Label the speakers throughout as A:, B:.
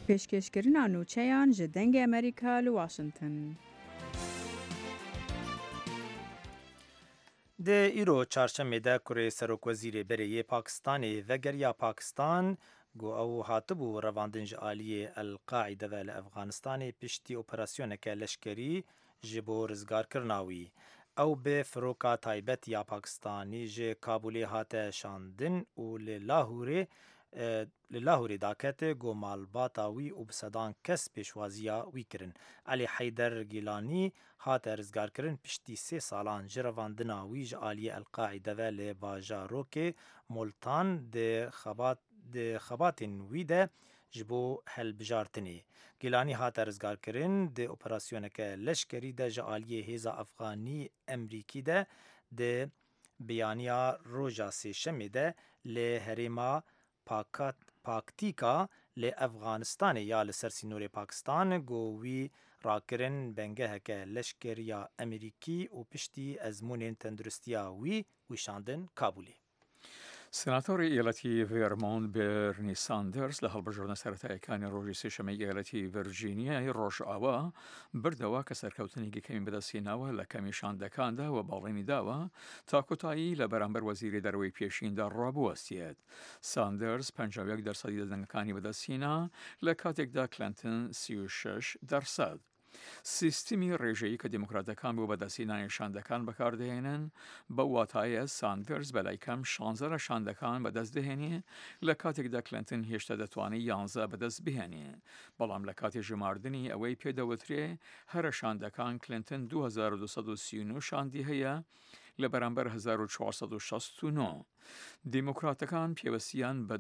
A: پێشکەشکردنا نوچەیان ji dengê Amerîka li Washington.
B: Di îro çarşemê de Kurê Serokwezîrê Berê yê Pakistanê vegeriya Pakistan got ew hatibû revandin ji aliyê El-Qaîde ve li Efganistanê piştî operasyoneke leşkerî ji bo rizgarkirina wî. Ew bi firoka taybet ya Pakistanî ji Kabûlê hate şandin û li Lahûrê dakete got malbata wî û bi sedan kes pêşwaziya wî kirin. Elî Heyder Gîlanî hate rizgarkirin piştî 3 salan ji revandina wî ji aliyê El-Qaîde ve li bajarokê Multan di xebatên wî de ji bo helbijartinê. Gîlanî hate rizgarkirin di operasyoneke leşkerî de ji aliyê Hêza Efganî Emrîkî de di biyaniya roja sêşemê de li herêma Paktîka li Efganistanê ya li ser sînorê Pakistan got wî rakirin bengeheke leşkeriya Amerîkî û piştî ezmûnên tendurustiya wî wîşandin Kabûlê.
C: سناتۆری ئێڵەتی ڤێرمۆند بێرنی ساندرز لە هەڵبژاردنە سەرەتاییەکانی ڕۆژی سێشەمەی ئێڵەتی ڤەرجینیای ڕۆژئاوا بردەوە کە سەرکەوتنێکی کەمی بەدەستهێناوە لە کەمیشاندەکاندا و باڵێنی داوە تا کۆتایی لە بەرامبەر وەزیری دەرەوەی پێشیندا ڕابوەستێت. ساندرز 51% دەنگەکانی بەدەستهێنا لە کاتێکدا کلنتن 36%. سیستمی ڕێژەیی کە دیموکراتەکان بۆ بەدەستهێنانی شاندەکان بەکاردەهێنن بە واتایە ساندرز بەلای کەم 16 لە شاندەکان بەدەست دەهێنێ لە کاتێکدا کلنتن هێشتا دەتوانێت 11 بەدەست بهێنێ. بەڵام لە کاتی ژماردنی ئەوەی پێدەوترێ هەرە شاندەکان کلنتن 2239 شاندی هەیە لە بەرامبەر 1469. دیموکراتەکان پێوەستیان بە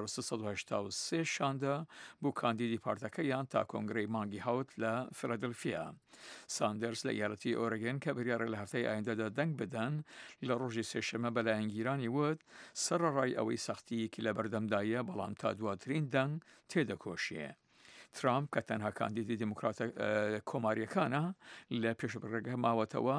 C: 2383 شاندا بۆ کاندیدی پارتەکەیان تا کۆنگرەی مانگی هەوت لە فیلادلفیا. ساندرز لە یارەتی ئۆرگن کە بریارە لە هەفتەی ئایندەدا دەنگ بدەن لە ڕۆژی سێشەمە بەلایەنگیرانی وت سەرڕای ئەوەی سەختیەکی لە بەردەمدایە بەڵام تا دواترین دەنگ تێدەکۆشیە. ترامپ کە تەنها کاندیدی دیموکراتە کۆماریەکانە لە پێشبڕێگە ماوەتەوە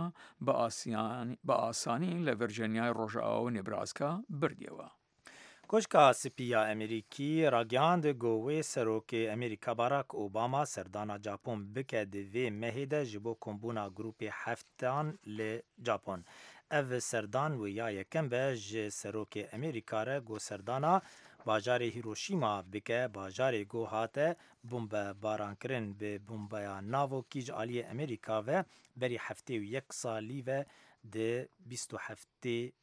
C: بە ئاسانی لە ڤەرجینیای ڕۆژئاوا و نێبراسکا بردیەوە.
B: Koşka Spiya Amerîkî ragihand got wê serokê Amerîka Barack Obama serdana Japon bike di vê mehê de ji bo kombûna grûpê heftan li Japon. Ev serdan wêya yekem be ji serokê Amerîka re got serdana bajarê Hiroşîma bike bajarê got hate bombebarankirin bi bombeya navokî ji aliyê Amerîka ve berî heftê û yek salî ve di 27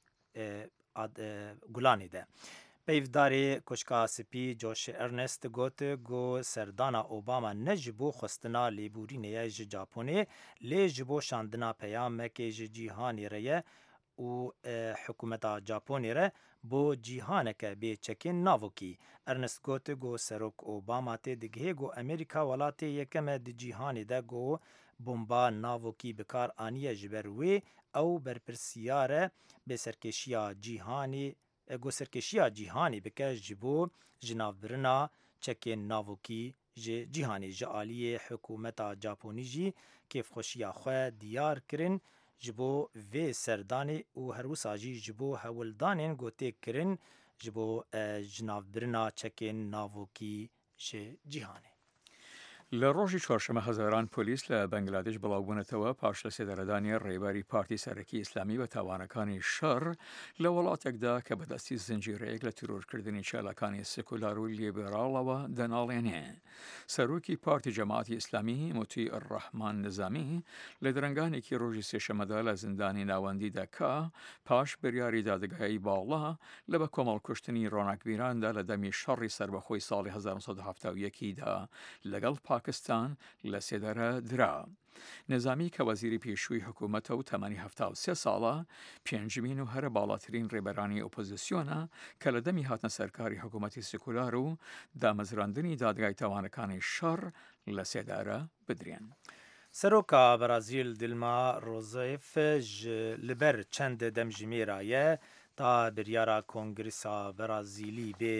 B: Gulanê de. Peyvdarê Koşka Spî Josh Earnest got serdana Obama ne ji bo xwestina lêbûrînê ji Japonê lê ji bo şandina peyamekê ji cîhanê re ye û hikûmeta Japonê re bo cîhaneke bêçekên navokî. Ernest got Serok Obama tê digihê got Amerîka welatê yekem e di cîhanê de got bomba navokî bikar aniye ji ber wê ew berpirsiyare bêserkêşiya cîhanê serkêşiya cîhanê bike ji bo jinavbirina çekên navokî ji cîhanê. Ji aliyê hikûmeta Japonî jî kêfxweşiya xwe diyar kirin ji bo vê serdanê û her wisa jî ji bo hewildanên gotê kirin ji bo jinavbirina çekên navokî ji cîhanê.
C: لە ڕۆژی چوارشەمە هەزاران پۆلیس لە بەنگلادێش بڵاوبوونەتەوە پاش لە سێدەرەدانی ڕێباری پارتی سەرەکی ئیسلامی بە تاوانەکانی شەڕ لە وڵاتێکدا کە بەدەستی زنجیرەیەک لە تیرۆرکردنی چالەکانی سێکولار و لێبێراڵەوە دەناڵێنێ. سەرۆکی پارتی جەماعەتی ئیسلامی موتی الڕەحمان نزامی لە درەنگانێکی ڕۆژی سێشەمەدا لە زیندانی ناوەندی دەکا پاش بریاری دادگایی باڵا لە بە کۆمەڵکوشتنی ڕۆناکبیراندا لە دەمی شەڕی سەربەخۆی ساڵی 1970دا لەگەڵ پاکستان لە سێدەرە درا. نظامی کە وەزیری پێشووی حکوومەتە و تەمەنی 73 ساڵە پێنجمین و هەرە باڵاترین ڕێبەرانی ئۆپۆزیسیۆنە کە لە دەمی هاتنە سەرکاری حکوومەتی سێکولار و دامەزراندنی دادگای تاوانەکانی شەڕ لە سێدارە بدرێن.
B: Seroka Brazîl Dilma Rousseff li ber çend demjimêra ye ta biryara Kongresa Brazîlî bê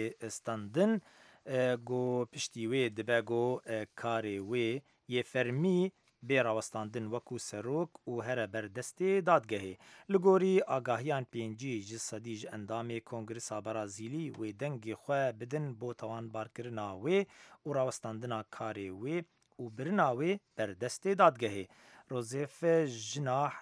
B: standin got piştî wê dibe got karê wê yê fermî بێ ڕاوەستاندن وەکو سەرۆک و هەرە بەردەستێ دادگەهێ لەگۆری ئاگاهیان پێنجی ji sedî ji endamê Kongresa Brazîlî wê dengê xwe bidin bo tawanbarkirina wê û rawestandina karê wê û birina wê berdestê dadgehê. Rozefe Jinah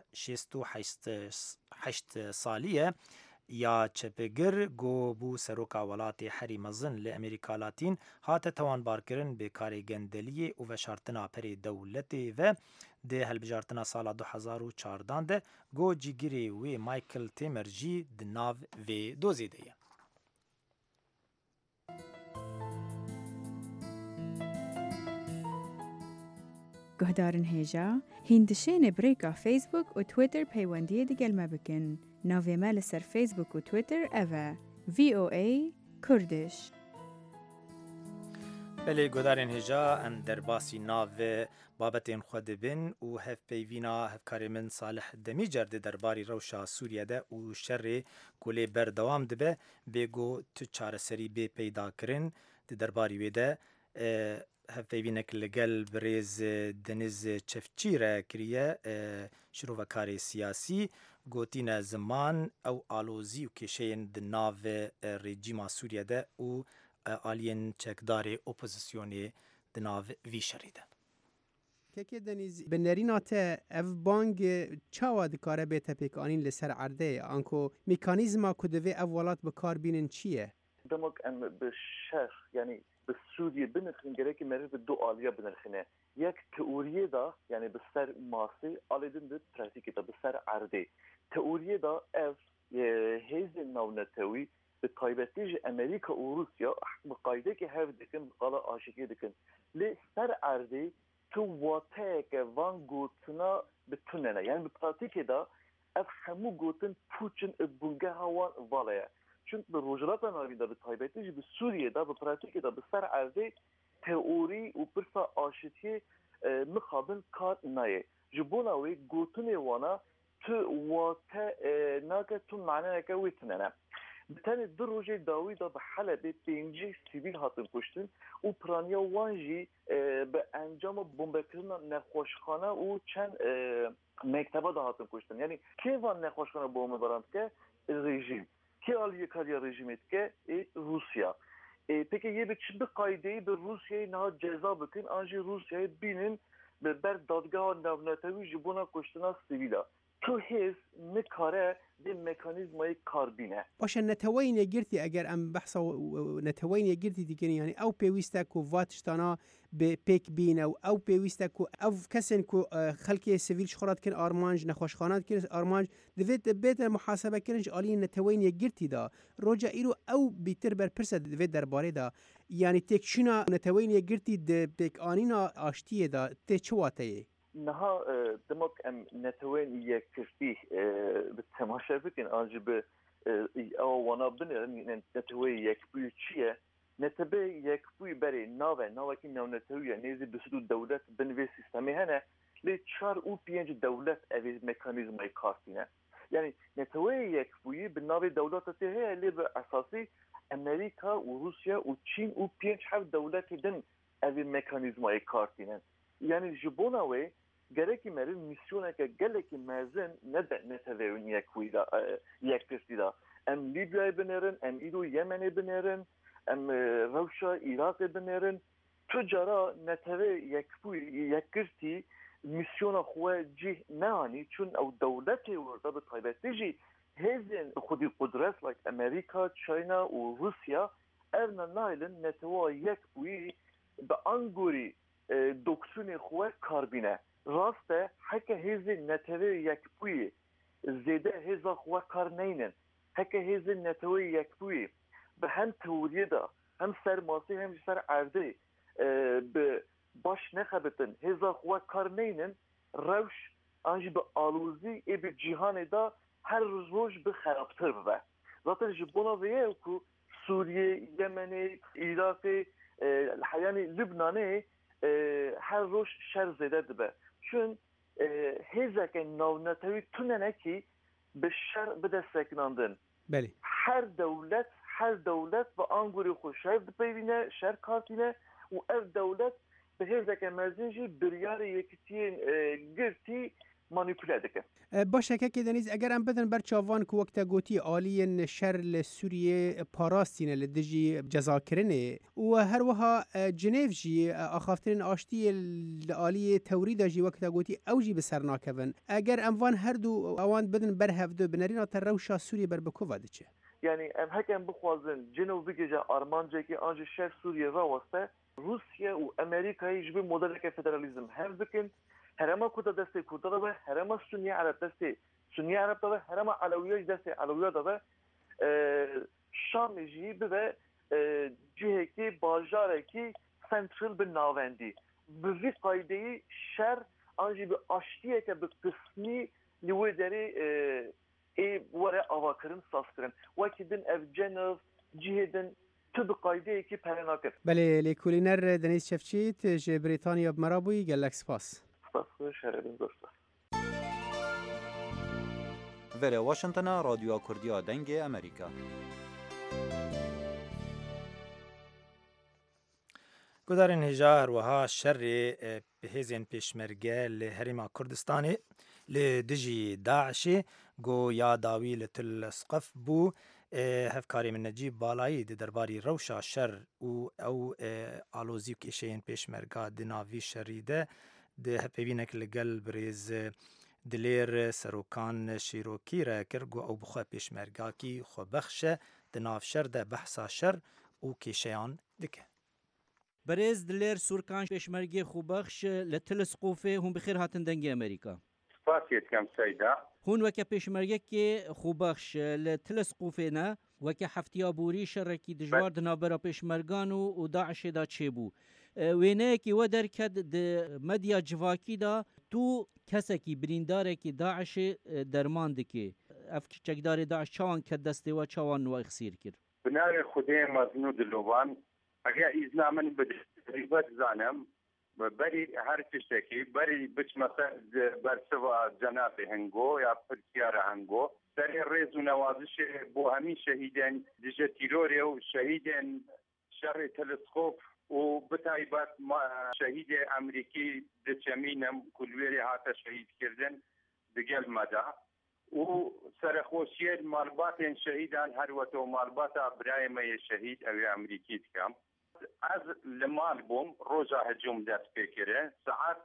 B: 68 salî ye ya çepegir got bû seroka welatê herî mezin li Amerîka Latîn hate tawanbarkirin bêkarê gendeliyê û veşartina perê dewletê ve di helbijartina sala 2014 de got cîgirê wê Michael Temer jî di nav vê dozê de ye.
A: گهدارن هێژا هیندشێنێ برێکا فیسبوک و تویتر پەیوەندیە دیگەل me bikin. Navê me li ser Facebook û Twitter ev e VOA Kurdiş.
B: Belê gudarên hêja em derbasî nav babetên xwe dibin û hevpeyvîna hevkarê min Salih Demîcer di derbarî rewşa Sûriyede û şerê ku lê berdewam dibe bêgo tu çareserî bê peydakirin di derbarî wê de hevpeyvînek li gel birêz Deniz Çefçî re kiriye şirovekarê siyasî gotîne ziman ew alozî û kêşeyên di nav rejîma Sûriyede û aliyên çekdarê opozisyonê di nav vî şerê de.
D: Keke Deniz binerîna te ev bang çawa dikare bête pêkanîn li ser erdê anko mekanîzma ku divê ev welat bi kar bînin çi ye?
E: Demek em bi şer yani bi Sûriye binirxin gerekî merî bi du aliya binirxine. Yek teoriye da yani bi ser masî alêdin di pratikê da bi ser erdê. Teoriye da ev hêzên navnetewî bi taybetî ji Amerîka û Rusya bi qaydekê hev dikin qala aşikê dikin. Lê ser erdê tu wateyeke van gotina bi tunene. Yani bi pratikê da ev hemû gotin Putin bûngeha wan vala ye. Çünkü bi rojilata navî da bi taybetî jî bi Sûriyê da bi pratikê da bi ser erdê teorî û pirsa aşitiyê mixabin kar naye. Ji bona wê gotinê wana tu wate nake tu maneyeke wê tunene. Bi tenê du rojê dawî da bi Helepê pêncî sivîl hatin kuştin û piraniya wan jî bi encama bombekirina nexweşxane û çend mekteba da hatin kuştin. Yani kê van nexweşxane bombebaran dike? Rejîm. Kê aliye kariya rejimê dike? Rusya. Peki yê bi çi bi qaydeyî bi Rusyayê niha ceza bikin an jî Rusyayê bînin bi ber dadgeha navnetewî ji bona kuştina sivîla. Tu hêz nikare dê mekanîzmayê kar bîne.
D: Başa neteweyînê girtî eger em behsa neteweyînê girtî dikin yani ew pêwîst e ku va tiştana bi pêk bîne û ew pêwîst e ku ev kesên ku xelkê sivîl ji xwe re dikin armanc nexweşxana dikin armanc divê bête muhasebekirin ji aliyên neteweyînê girtî da roca îro ew bîtir berpirse divê derbarê da yani têkçûna neteweyînê girtî di pêkanîna aştiyê da tê çi wateyê?
E: Niha demek em netewên yektirtî bi temaşe bikin an jî bi ew wana binirin netewê yekbûyî çi ye? Netebe yekbûyî berê navekî navnetewî ye nêzî bi sidû dewlet bin vê sîstemê hene lê 4 û 5 dewlet evê mekanîzmayê kartîne. Yani netewê yekbûyî bi navê dewleta tê heye lê bi esasî Amerîka û Rusya û Çîn û 5 dewletê din evê mekanîzmayê kartîne. Yani ji bona wê gerekî merin misyoneke gelekî mezin nede neteveyên yektirtî da. Em Libyayê binerin, em îro Yemenê binerin, em rewşa Iraqê binerin. Tu cara netevê yektirtî misyona xwe cih neanî çün ew dewletê werde bi taybetî jî hêzên xwedî qudret like Amerîka, China û Rusya ev nailin netewa yekbûyî bi angorî doktrînê xwe kar bîne. Rast e heke hêzên netewê yekbûyî zêde hêza xwe kar neynin. Heke hêzên netewê yekbûyî bi hem teoriyê da hem ser masî hem jî ser erdê bi baş nexebitin hêza xwe kar neynin rewş an jî bi alozî ê bi cîhanê da her roj bi xerabtir bibe. Zaten ji bona vê ye ku Sûriye, Yemenê, Iraqê yani Lübnanê her roj şer zêde dibe. Çün hêzeke navnetewî tunene ki bi şer bide sekinandin.
D: Belê.
E: Her devlet bi angorê xwe şer dipeyvîne, şer kartîne û ev devlet بهێزەکە مەزنجی بریارە یەکتیین گرتی مانیپولا دەکەن.
D: باشەکەکی دەنیز ئەگەر ئەم بدن بەر چاوان و وەکتە گوتی ئالیên شەر لە سووریێ پاراستینە لە دژی جەزاکردنێ و هەروەها جنێڤ jî ئاخافتنên ئاشتiyê li aliyê tewrî de jî wekta gotî ew jî bi ser nakevin. Eger em van her du awan bidin berhevdû bi nerîna te rewşa Sûriyê berbikova diçe.
E: Yani em hekem bixwazin cinov bigêje armancekî an ji şer Sûriyê vewaste Rusya û Amerîkayê ji bin modeleke federalizm hev bikin. Herema Kurda destê Kurda da ve herema Sunniye Arab destê Sunniye Arab da ve herema Alewiya destê Alewiya da ve Şamê jî bibe cihekî bajarekî central bi navendî. Bi vî qaydeyî şer an jî bi aştiyeke bi qismî li wê derê were avakirin saskirin. Wekî din ev cenov cihê din tu bi qaydeyekî pere nakir.
D: Belê lêkolîner Deniz Çevçît ji Brîtanya bi me re bûyî gelek spas.
F: Vere Washingtona Radyoya Kurdiya Dengê Amerîka.
B: Gudarên hêja herwiha şerê hêzên pêşmerge li Herêma Kurdistanê li dijî Daişê got ya dawî li Tilesqef bû hevkarê min Necîb Balayî di derbarî rewşa şer û ew alozî û kêşeyên pêşmerga di nav vî şerî de di hevpêvînek li gel birêz Dilêr Serokan Şîrokî re kir got ew bi xwe pêşmergakî xwebexş e di nav şer de behsa şer û kêşeyan dike.
G: برێز دلێر سوورکان پێشمەرگێ خوبەخش لە تلسقۆفێ هون بخێر هاتن دەنگی ئەمریکا.
H: سپاسێتکەم سەیدا.
G: هون وەکە پێشمەرگەکێ خوبەخش لە تلسقۆفێنە وەکە هەفتیا بوری شەڕێکی دژوار دنابەرە پێشمەرگان و داعشێدا چێبوو. وێنەیەکی وە دەرکەد مەدیا جڤاکیدا تو کەسێکی بریندارێکی داعشێ دەرمان دکێ. ئەف چەکدارێ داعش چاوان کە دەستێوە چاوان وای خسیر کرد.
H: بناوێ خودێ مەزن و دلۆوان ئەگەر ئیزنا من بەریبەت زانم بەری هەر تشتێکی بەری بچمەسە بەرسەوە جەنابێ هەنگۆ یا پرسیارە هەنگۆ سەرێ ڕێز و نەوازشێ بۆ هەمی شەهیدێن دژە تیرۆرێ و شەهیدێن شەڕی تەلسکۆپ و بتایبەت شەهیدێ ئەمریکی دچەمینم کولوێری هاتە شەهیدکردن دگەل مەدا و سەرخۆشیە مالباتێن شەهیدان هەروەتەوە مالباتە برایمەیە شەهید ئەوێ ئەمریکی دکەم ئەز لە مال بووم ڕۆژە هەجوم دەست پێکرێ سعات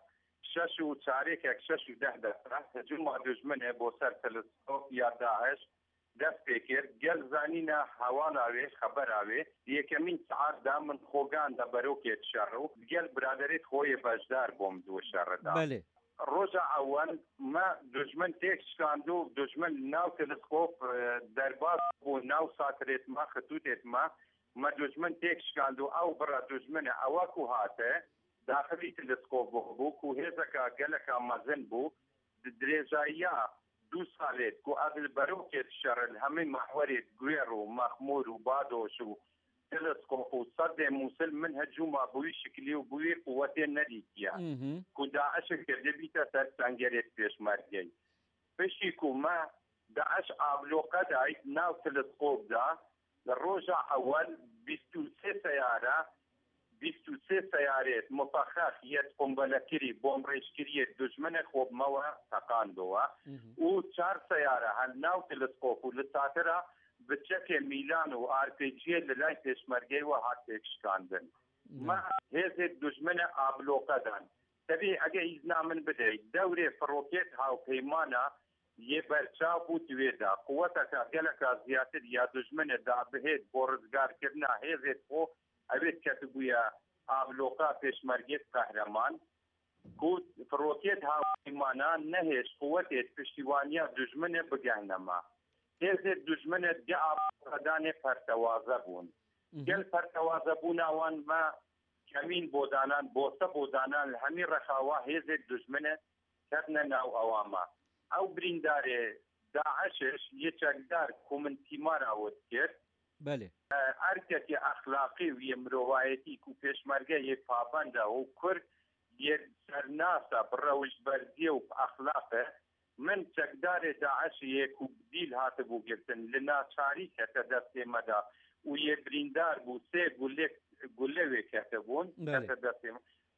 H: 6:10 هەجوما دوژمنێ بۆ سەر تەلسکۆپ یا داعش دەست پێکرد گەل زانینە هەواڵاوێ خەبەراوێ یەکەمین سعاتدا من خۆگان دە بەرەوکێت شەڕ و گەل برادێت خۆی بەشدار بۆم دووە شەڕدا ڕۆژە ئەوەن ما دوژمن تێک شکاند و دوژمن ناو تەلسکۆپ دەرباز بوو ناو ساترێت ما خەتوتێت ما دوژمن تێک شکاند و ئەو بڕە دوژمنە ئەوەکو هاتە داخلی تلسکۆپ بوو و هێزەکە گەلەکە مەزن بوو درێژاییە 2 ساڵێت و ئەدل بەرەوکێت شەڕل هەمووی مەحوەرێت گوێڕ و مەخمور و بادۆش و تلسکۆپ و سەدێ مووسل من هەجووما بووی شکلی و بووی قووەتێ نەریتیە و داعشە کردە بیتە سەر سەنگەرێت پێشمەرگەی پشتی کومە داعش ئابلۆقە دایت ناو تلسکۆپدا لە ڕۆژە ئەوەل 23 سەیارە 23 سەیارێت مفەخەخ یەت قومبەلەکری بۆم ڕێژکریت دوژمنە خۆبمەوە تەقاندەوە و 4 سەیارە هەل ناو تلسکۆپ و لە ساترە بچەکێ میلان و ئارپێجیە لە لای پێشمەرگەیوە هات تێکشکاندن ما هێزێت دوژمنە ئابلۆقەدان تەبێ ئەگە ئیزنا من بدەیت دەورێ فڕۆکێت هاوپەیمانە یە بەرچاو بوو دوێدا قووەتەکە گەلەکە زیاتر یا دوژمنە دابهێت بۆ ڕزگارکردنا هێزێت بۆ ئەوێت کەتبوویە ئابلۆقا پێشمەرگێت قەهرەمان و فڕۆکێت هاوپەیمانە نەهێش قووەتێت پشتیوانیە دوژمنە بگەهنەما هێزێت دوژمنە دە ئابلۆقەدانێ پەرتەوازە بوون گەل پەرتەوازە بووناوان ما کەمین بۆدانان بۆسە بۆدانان هەمی ڕەخاوە هێزێت دوژمنە کەرنە ناو ئەوامە ئەو بریندارێ داعشش یەکێکدار کومن تیماراوت کرد ئەرکێکی ئەخلاقی و یە مرۆڤایەتی و پێشمەرگە یەک پابەندە و کورد یەک سەرناسە بڕەوشت بەرزیە و ئەخلاقە من چەکدارێ داعش یەک و دیل هاتبوو گرتن لە ناچاری کەتە دەستێمەدا و یە بریندار بوو سێ گولەوێ کەتە بوون کەتە دەستێمە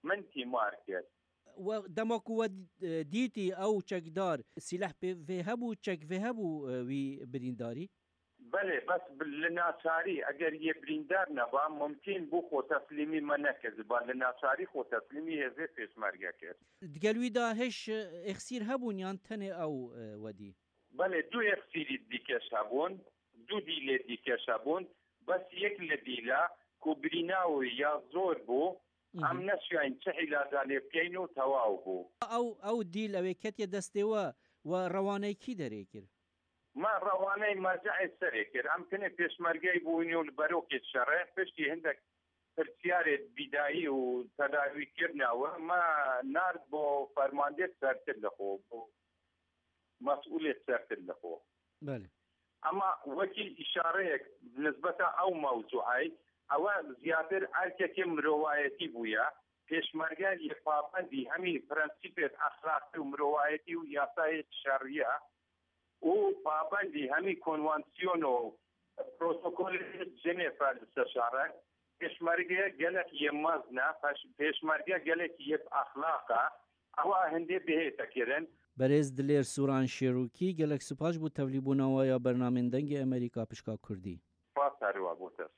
H: من تیمار کرد
G: دماكو ديتي او چكدار سلاح في هبو چك في هبو وي برينداري
H: بله بس لناچاری اگر یه بریندار نبا ممکن بو خو تسلیمی منکز با لناچاری خو تسلیمی هزه پیشمرگه کرد
G: دقلوي دا هش اخسير هبون يان تنه او ودي
H: بله دو اخسیری دیکش هبون دو دیل دیکش هبون بس یک لدیلا کو بریناو یا زور بو ام نشوین چه علاجه بکین و تواو بو
G: او دیل او کتی دستوا و روانه کی داره کر
H: ما روانه مرجع سری کر ام کنه پیشمرگه بوینی و بروک شرع پشتی هندک اختیار بیدایی و تداوی کرنا و ما نارد با فرمانده سرتر لخو مسئولیت سرتر لخو
G: بله
H: اما وكيل اشاره نسبه او موضوعي او زیاتر ارکه روایتی بویا پیشمرگه پابندی همین پرنسیپ اخلاقی و روایتی و یاسای شرعیه و پابندی همین کنوانسیون و پروتکل ژنو استشاره پیشمرگه گلک یمازنا پیشمرگه گلک یب اخلاقه او هنده به تکرن
G: برز دلیر سوران شیروکی گلک سپاش بو تولیبونا یا برنامه دنگ امریکا پشکا کردی
H: فاسروا بوتس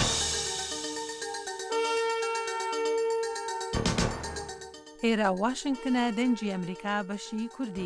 I: ئێرە واشنگتنە دەنگی ئەمریکا بەشی کوردی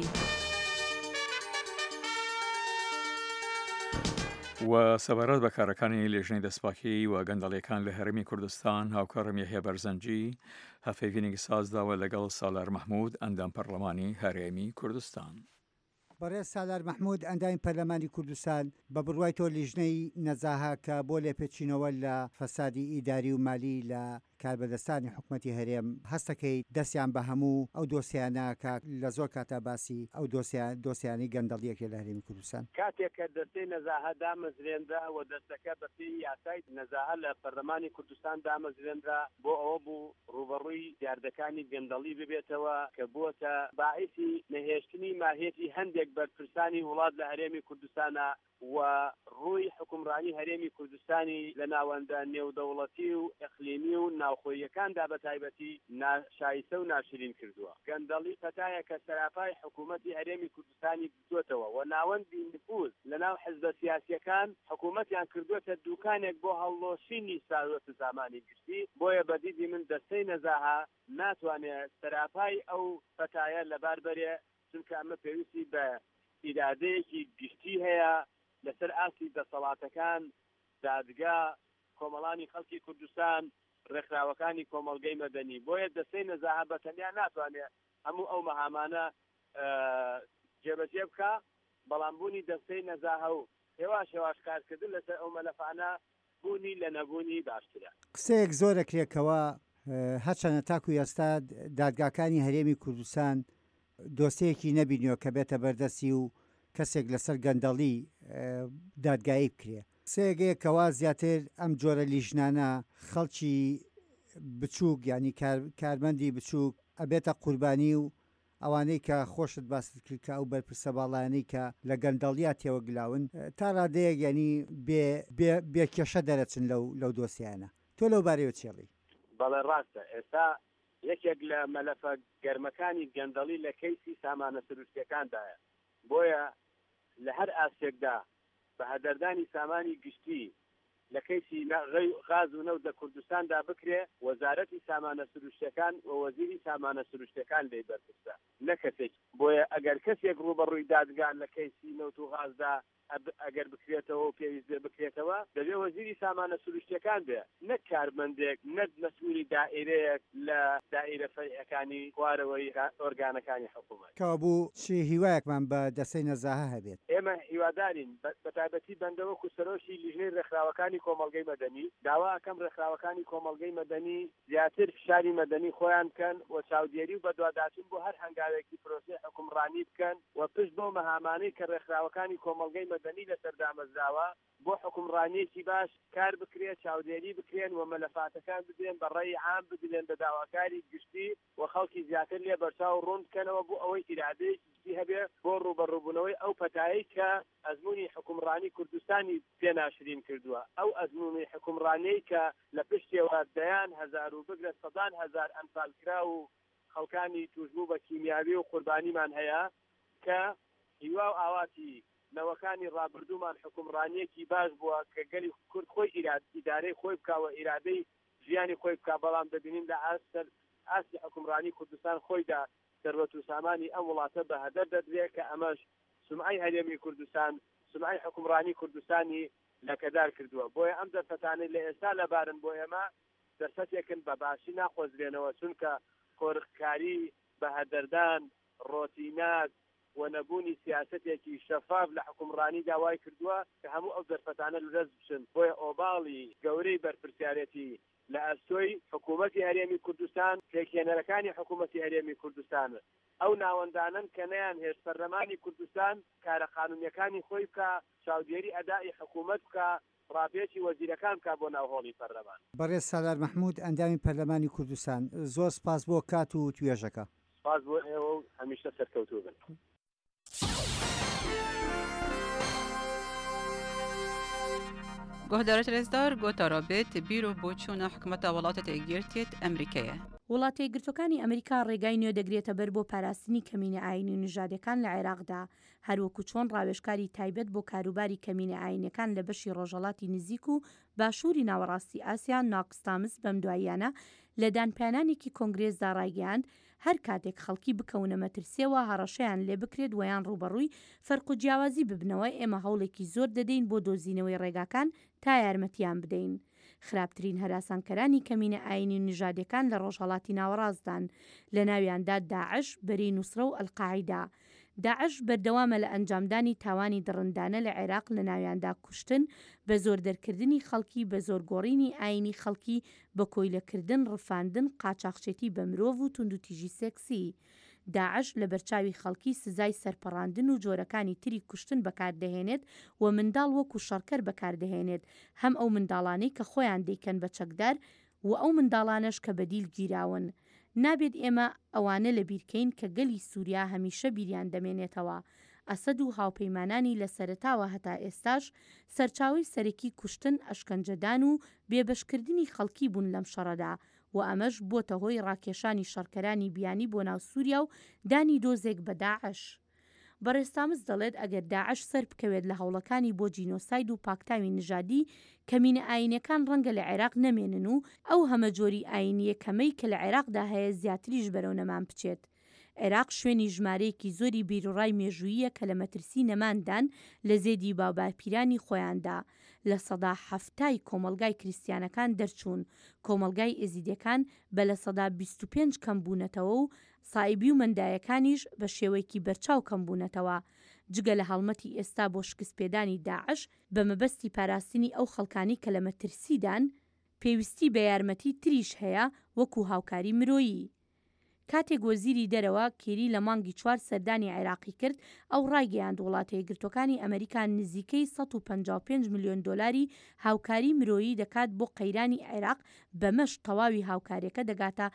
C: و سەبارەت بە کارەکانی لێژنەی دەستپاکی و گەندەڵیەکان لە هەرێمی کوردستان هاوکارم یەحیا بەرزەنجی هەفێوینێکی سازداوە لەگەڵ سالار مەحموود ئەندام پەرلەمانی هەرێمی کوردستان.
J: بەڕێز سالار مەحموود ئەندامی پەرلەمانی کوردستان بە بڕوای تۆ لیژنەی نەزاها کە بۆ لێپێچینەوە لە فەسادی ئیداری و مالی لە کاربەدەستانی حکوومەتی هەرێم هەستەکەی دەستیان بە هەموو ئەو دۆسیانە کە لە زۆر کاتا باسی ئەو دۆسیانی گەندەڵیەکێ لە هەرێمی کوردستان
K: کاتێک کە دەستەی نەزاها دامەزرێنرا و دەستەکە بەپێی یاسای نەزاها لە پەرلەمانی کوردستان دامەزرێنرا بۆ ئەوە بوو ڕوبەڕووی دیاردەکانی گەندەڵی ببێتەوە کە بووەتە باعیسی نەهێشتنی ماهیەتی هەندێک بەرپرسانی وڵات لە هەرێمی کوردستانە و ڕووی حکومڕانی هەرێمی کوردستانی لە ناوەندە نێودەوڵەتی و ئەقلیمی و ناوخۆیەکاندا بە تایبەتی ناشایستە و ناشرین کردووە. گەندەڵی پەتایە کە سەراپای حکوومەتی هەرێمی کوردستانی بردووەتەوە و ناوەندی نفوذ لە ناو حزبە سیاسیەکان حکوومەتیان کردووەتە دوکانێک بۆ هەڵۆشینی ساوەتە زامانی گشتی بۆیە بەدیدی من دەستەی نەزاها ناتوانێت سەراپای ئەو پەتایە لەباربەرێ چونکە ئەمە پێویستی بە ئیرادەیەکی گشتی هەیە لەسەر ئاسی دەسەڵاتەکان دادگا کۆمەڵانی خەڵکی کوردستان ڕێکخراوەکانی کۆمەڵگەی مەدەنی بۆیە دەستەی نەزاها بەتەنیا ناتوانێت هەموو ئەو مەهامانە جێبەجێ بکە بەڵام بوونی دەستەی نەزاها و هێواش کارکردن لەسەر ئەو مەلەفانە بوونی لە نەبوونی باشترە.
J: قسەیەک زۆرەکرێکەوە هەرچەنە تاکو ئێستا دادگاکانی هەرێمی کوردستان دۆستەیەکی نەبینیەوە کە بێتە بەردەستی و کەسێک لەسەر گەندەڵی دادگایی بکرێ. سێگەیەکەوە زیاتر ئەم جۆرە لیژنانە خەڵکی بچووک ینی کارمەندی بچووک ئەبێتە قوربانی و ئەوانەی کە خۆشت باست کرد کە ئەو بەرپرسە باڵانەی کە لە گەندەڵیا تێوە گلاون تا ڕادەیەک ینی بێکێشە دەرەچن لەو دۆسیانە. تۆ لەو بارەوە چێڵی؟
K: بەڵێ ڕاستە ئێستا یەکێک لە مەلەفە گەرمەکانی گەندەڵی لە کەیسی سامانە سروشتیەکاندایە بۆیە لە هەر ئاسێکدا بە هەدەردانی سامانی گشتی لە کەیسی غاز و نەوت لە کوردستاندا بکرێ وەزارەتی سامانە سروشتەکان و وەزیری سامانە سروشتەکان لێ بەرپرسە نە کەسێک بۆیە ئەگەر کەسێک ڕوبەڕووی دادگان لە کەیسی نەوت و غازدا ئەگەر بکرێتەوە و پێویست بکرێتەوە دەبێت وەزیری سامانە سروشتەکان بێ نەک کارمەندێک نەک مەسئولی دائیرەیەک لە دائیرە فەرعیەکانی خوارەوەی ئۆرگانەکانی حکوومەت
J: کەوا بوو چی هیوایەکمان بە دەستەی نەزاها هەبێت.
K: ئێمە هیوادارین بەتایبەتی بەندەوەکو سەرۆشی لیژنەی ڕێکخراوەکانی کۆمەڵگەی مەدەنی داوا ئەکەم ڕێکخراوەکانی کۆمەڵگەی مەدەنی زیاتر فشاری مەدەنی خۆیان بکەن و چاودێری و بەدواداچوون بۆ هەر هەنگاوێکی پرۆسەی حکومڕانی بکەن و پشت بۆ مەهامانەی کە ڕێکخراوەکانی کۆمەڵگەی مەدەنی لەسەر دامەزراوە بۆ حکومڕانیەکی باش کار بکرێت چاودێری بکرێن و مەلەفاتەکان بدرێن بە ڕێی عام بدرێن بە داواکاری گشتی و خەڵکی زیاتر لێ بەرچاو ڕوون بکەنەوە بۆ ئەوەی ئیرادەیەکی گشتی هەبێ بۆ ڕوبەڕووبوونەوەی ئەو پەتایی کە ئەزموونی حکومڕانی کوردستانی پێناشرین کردووە ئەو ئەزموونی حکومڕانەی کە لە پشتێوە دەیان هەزار و بگرە سەدان هەزار ئەمسالکرا و خەڵکانی توشبوو بە کیمیاوی و قوربانیمان هەیە کە هیوا و ئاواتی نەوەکانی ڕابردوومان حکومڕانیەکی باش بووە کە گەلی کورد خۆی ئیدارەی خۆی بکاوە ئیرادەی ژیانی خۆی بکا بەڵام دەبینین لە ئاستی حکومڕانی کوردستان خۆیدا سەروەت و سامانی ئەم وڵاتە بە هەدەر دەدرێت کە ئەمەش سمعی هەرێمی کوردستان سمعی حکومڕانی کوردستانی لەکەدار کردووە بۆیە ئەم دەرفەتانەی لە ئێستا لەبارن بۆ ئێمە دەرفەتێکن بە باشی ناخۆزرێنەوە چونکە کۆرخکاری بە هەدەردان ڕۆتینات و نەبوونی سیاسەتێکی شەفاف لە حکومڕانی داوای کردووە کە هەموو ئەو دەرفەتانە لەدەست بچن بۆیە ئۆباڵی گەورەی بەرپرسیارەتی لە ئەستۆی حکوومەتی هەرێمی کوردستان پێکهێنەرەکانی حکوومەتی هەرێمی کوردستان ئەو ناوەندانن کە نەیان هێشت پەرلەمانی کوردستان کارە قانونیەکانی خۆی بکە چاودێری ئەدای حکوومەت بکە ڕابێتی وەزیرەکان کا بۆ ناوهۆڵی پەرلەمان.
J: بەڕێز سالار مەحموود ئەندامی پەرلەمانی کوردستان زۆر سپاس بۆ کات و توێژەکە.
K: سپاس بۆ ئێوە و هەمیشە سەرکەوتوو بن.
L: گۆهدارە رێزدار گۆتا رابێت بیرۆ بۆ چوونە حکومەتە وڵاتە تێگیرتێت ئەمریکایە.
M: وڵاتە یەکگرتوەکانی ئەمریکا ڕێگای نوێ دەگرێتە بەر بۆ پاراستنی کەمینە ئاینی و نژادەکان لە عێراقدا هەروەکو چۆن ڕاوێژکاری تایبەت بۆ کاروباری کەمینە ئاینەکان لە بەشی ڕۆژهەڵاتی نزیک و باشووری ناوەڕاستی ئاسیا ناقستامز بەم دواییانە لە دانپێنانێکی کۆنگرێسدا ڕایگەیاند هەر کاتێک خەڵکی بکەونە مەترسیەوە هەڕەشەیان لێ بکرێت ویان ڕوبەڕووی فەرق و جیاوازی ببنەوە ئێمە هەوڵێکی زۆر دەدەین بۆ دۆزینەوەی ڕێگاکان تا یارمەتیان بدەین. خراپترین هەراسانکەرانی کەمینە ئاینی و نژادەکان لە ڕۆژهەڵاتی ناوەڕاستدان لە ناویاندا داعش بەری نووسرە و ئەلقاعیدا. داعش بەردەوامە لە ئەنجامدانی تاوانی دڕندانە لە عێراق لە ناویاندا کوشتن بە زۆر دەرکردنی خەڵکی بە زۆرگۆڕینی ئاینی خەڵکی بە کۆیلەکردن ڕفاندن قاچاقچێتی بە مرۆڤ و توندوتیژی سێکسی. داعش لە بەرچاوی خەڵکی سزای سەرپەڕاندن و جۆرەکانی تری کوشتن بەکاردەهێنێت و منداڵ وەکو شەڕکەر بەکاردەهێنێت هەم ئەو منداڵانەی کە خۆیان دەیکەن بە چەکدار و ئەو منداڵانەش کە بەدیل گیراون. نابێت ئێمە ئەوانە لە بیرکەین کە گەلی سووریا هەمیشە بیریان دەمێنێتەوە. ئەسەد و هاوپەیمانانی لە سەرەتاوە هەتا ئێستاش سەرچاوی سەرەکی کوشتن ئەشکەنجەدان و بێبەشکردنی خەڵکی بوون لەم شەڕەدا و ئەمەش بۆتە هۆی ڕاکێشانی شەڕکەرانی بیانی بۆ ناو سووریا و دانی دۆزێک بە داعش. بەڕێستامز دەڵێت ئەگەر داعش سەر بکەوێت لە هەوڵەکانی بۆ جینۆساید و پاکتاوی نژادی کەمینە ئاینەکان ڕەنگە لە عێراق نەمێنن و ئەو هەمە جۆری ئاینیە کەمەی کە لە عێراقدا هەیە زیاتریش بەرەو نەمان بچێت. عێراق شوێنی ژمارەیەکی زۆری بیرڕای مێژوویە کە لە مەترسی نەماندان لە زێدی باوباپیرانی خۆیاندا. لە سەدا هەفتای کۆمەلگای کریسیانەکان دەرچوون کۆمەلگای ئێزیدەکان بە لە سەدا 25 کەمبوونەتەوە و سایبی و مندایەکانیش بە شێوەیەکی بەرچاو کەمبوونەتەوە. جگە لە هەڵمەتی ئێستا بۆ شکستپێدانی داعش بە مەبەستی پاراستنی ئەو خەڵکانی کە لە مەترسیدان پێویستی بە یارمەتی تریش هەیە وەکو هاوکاری مرۆیی. کاتێک وەزیری دەرەوە کێری لە مانگی 4 سەردانی عێراقی کرد ئەو ڕایگەیاند وڵاتە یەکگرتوەکانی ئەمریکا نزیکەی 155 میلیۆن دۆلاری هاوکاری مرۆیی دەکات بۆ قەیرانی عێراق بەمەش تەواوی هاوکاریەکە دەگاتە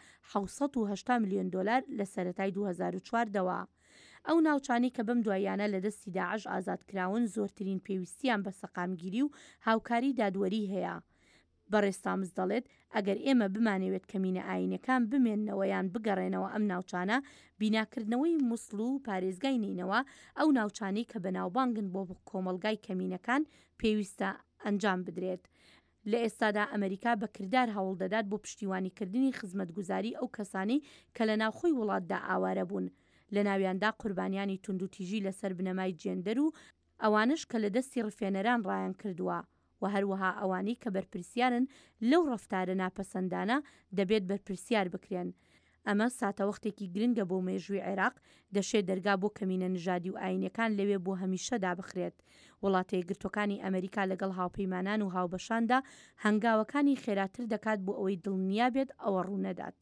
M: 780 میلیۆن دۆلار لە سەرەتای 2004دەوە. ئەو ناوچانی کە بەم دوایانە لە دەستی داعش ئازادکراون زۆرترین پێویستیان بە سەقامگیری و هاوکاری دادوەری هەیە. بەڕێستامز دەڵێت ئەگەر ئێمە بمانەوێت کەمینە ئاینەکان بمێننەوەیان بگەڕێنەوە ئەم ناوچانە بیناکردنەوەی موسڵ و پارێزگای نینەوە ئەو ناوچانەی کە بەناوبانگن بۆ کۆمەلگای کەمینەکان پێویستە ئەنجام بدرێت. لە ئێستادا ئەمریکا بە کردار هەوڵ دەدات بۆ پشتیوانیکردنی خزمەتگوزاری ئەو کەسانی کە لە ناوخۆی وڵاتدا ئاوارە بوون لە ناویاندا قوربانیانی توندوتیژی لەسەر بنەمای جێندەر و ئەوانش کە لە دەستی ڕفێنەران ڕایان کردووە و هەروەها ئەوانەی کە بەرپرسیارن لەو ڕەفتارە ناپەسەندانە دەبێت بەرپرسیار بکرێن. ئەمە ساتەوەختێکی گرنگە بۆ مێژووی عێراق دەشێت دەرگا بۆ کەمینە نژادی و ئاینەکان لەوێ بۆ هەمیشەدا بخرێت. وڵاتە یەکگرتوەکانی ئەمریکا لەگەڵ هاوپەیمانان و هاوبەشاندا هەنگاوەکانی خێراتر دەکات بۆ ئەوەی دڵنیا بێت ئەوە ڕوونەدات.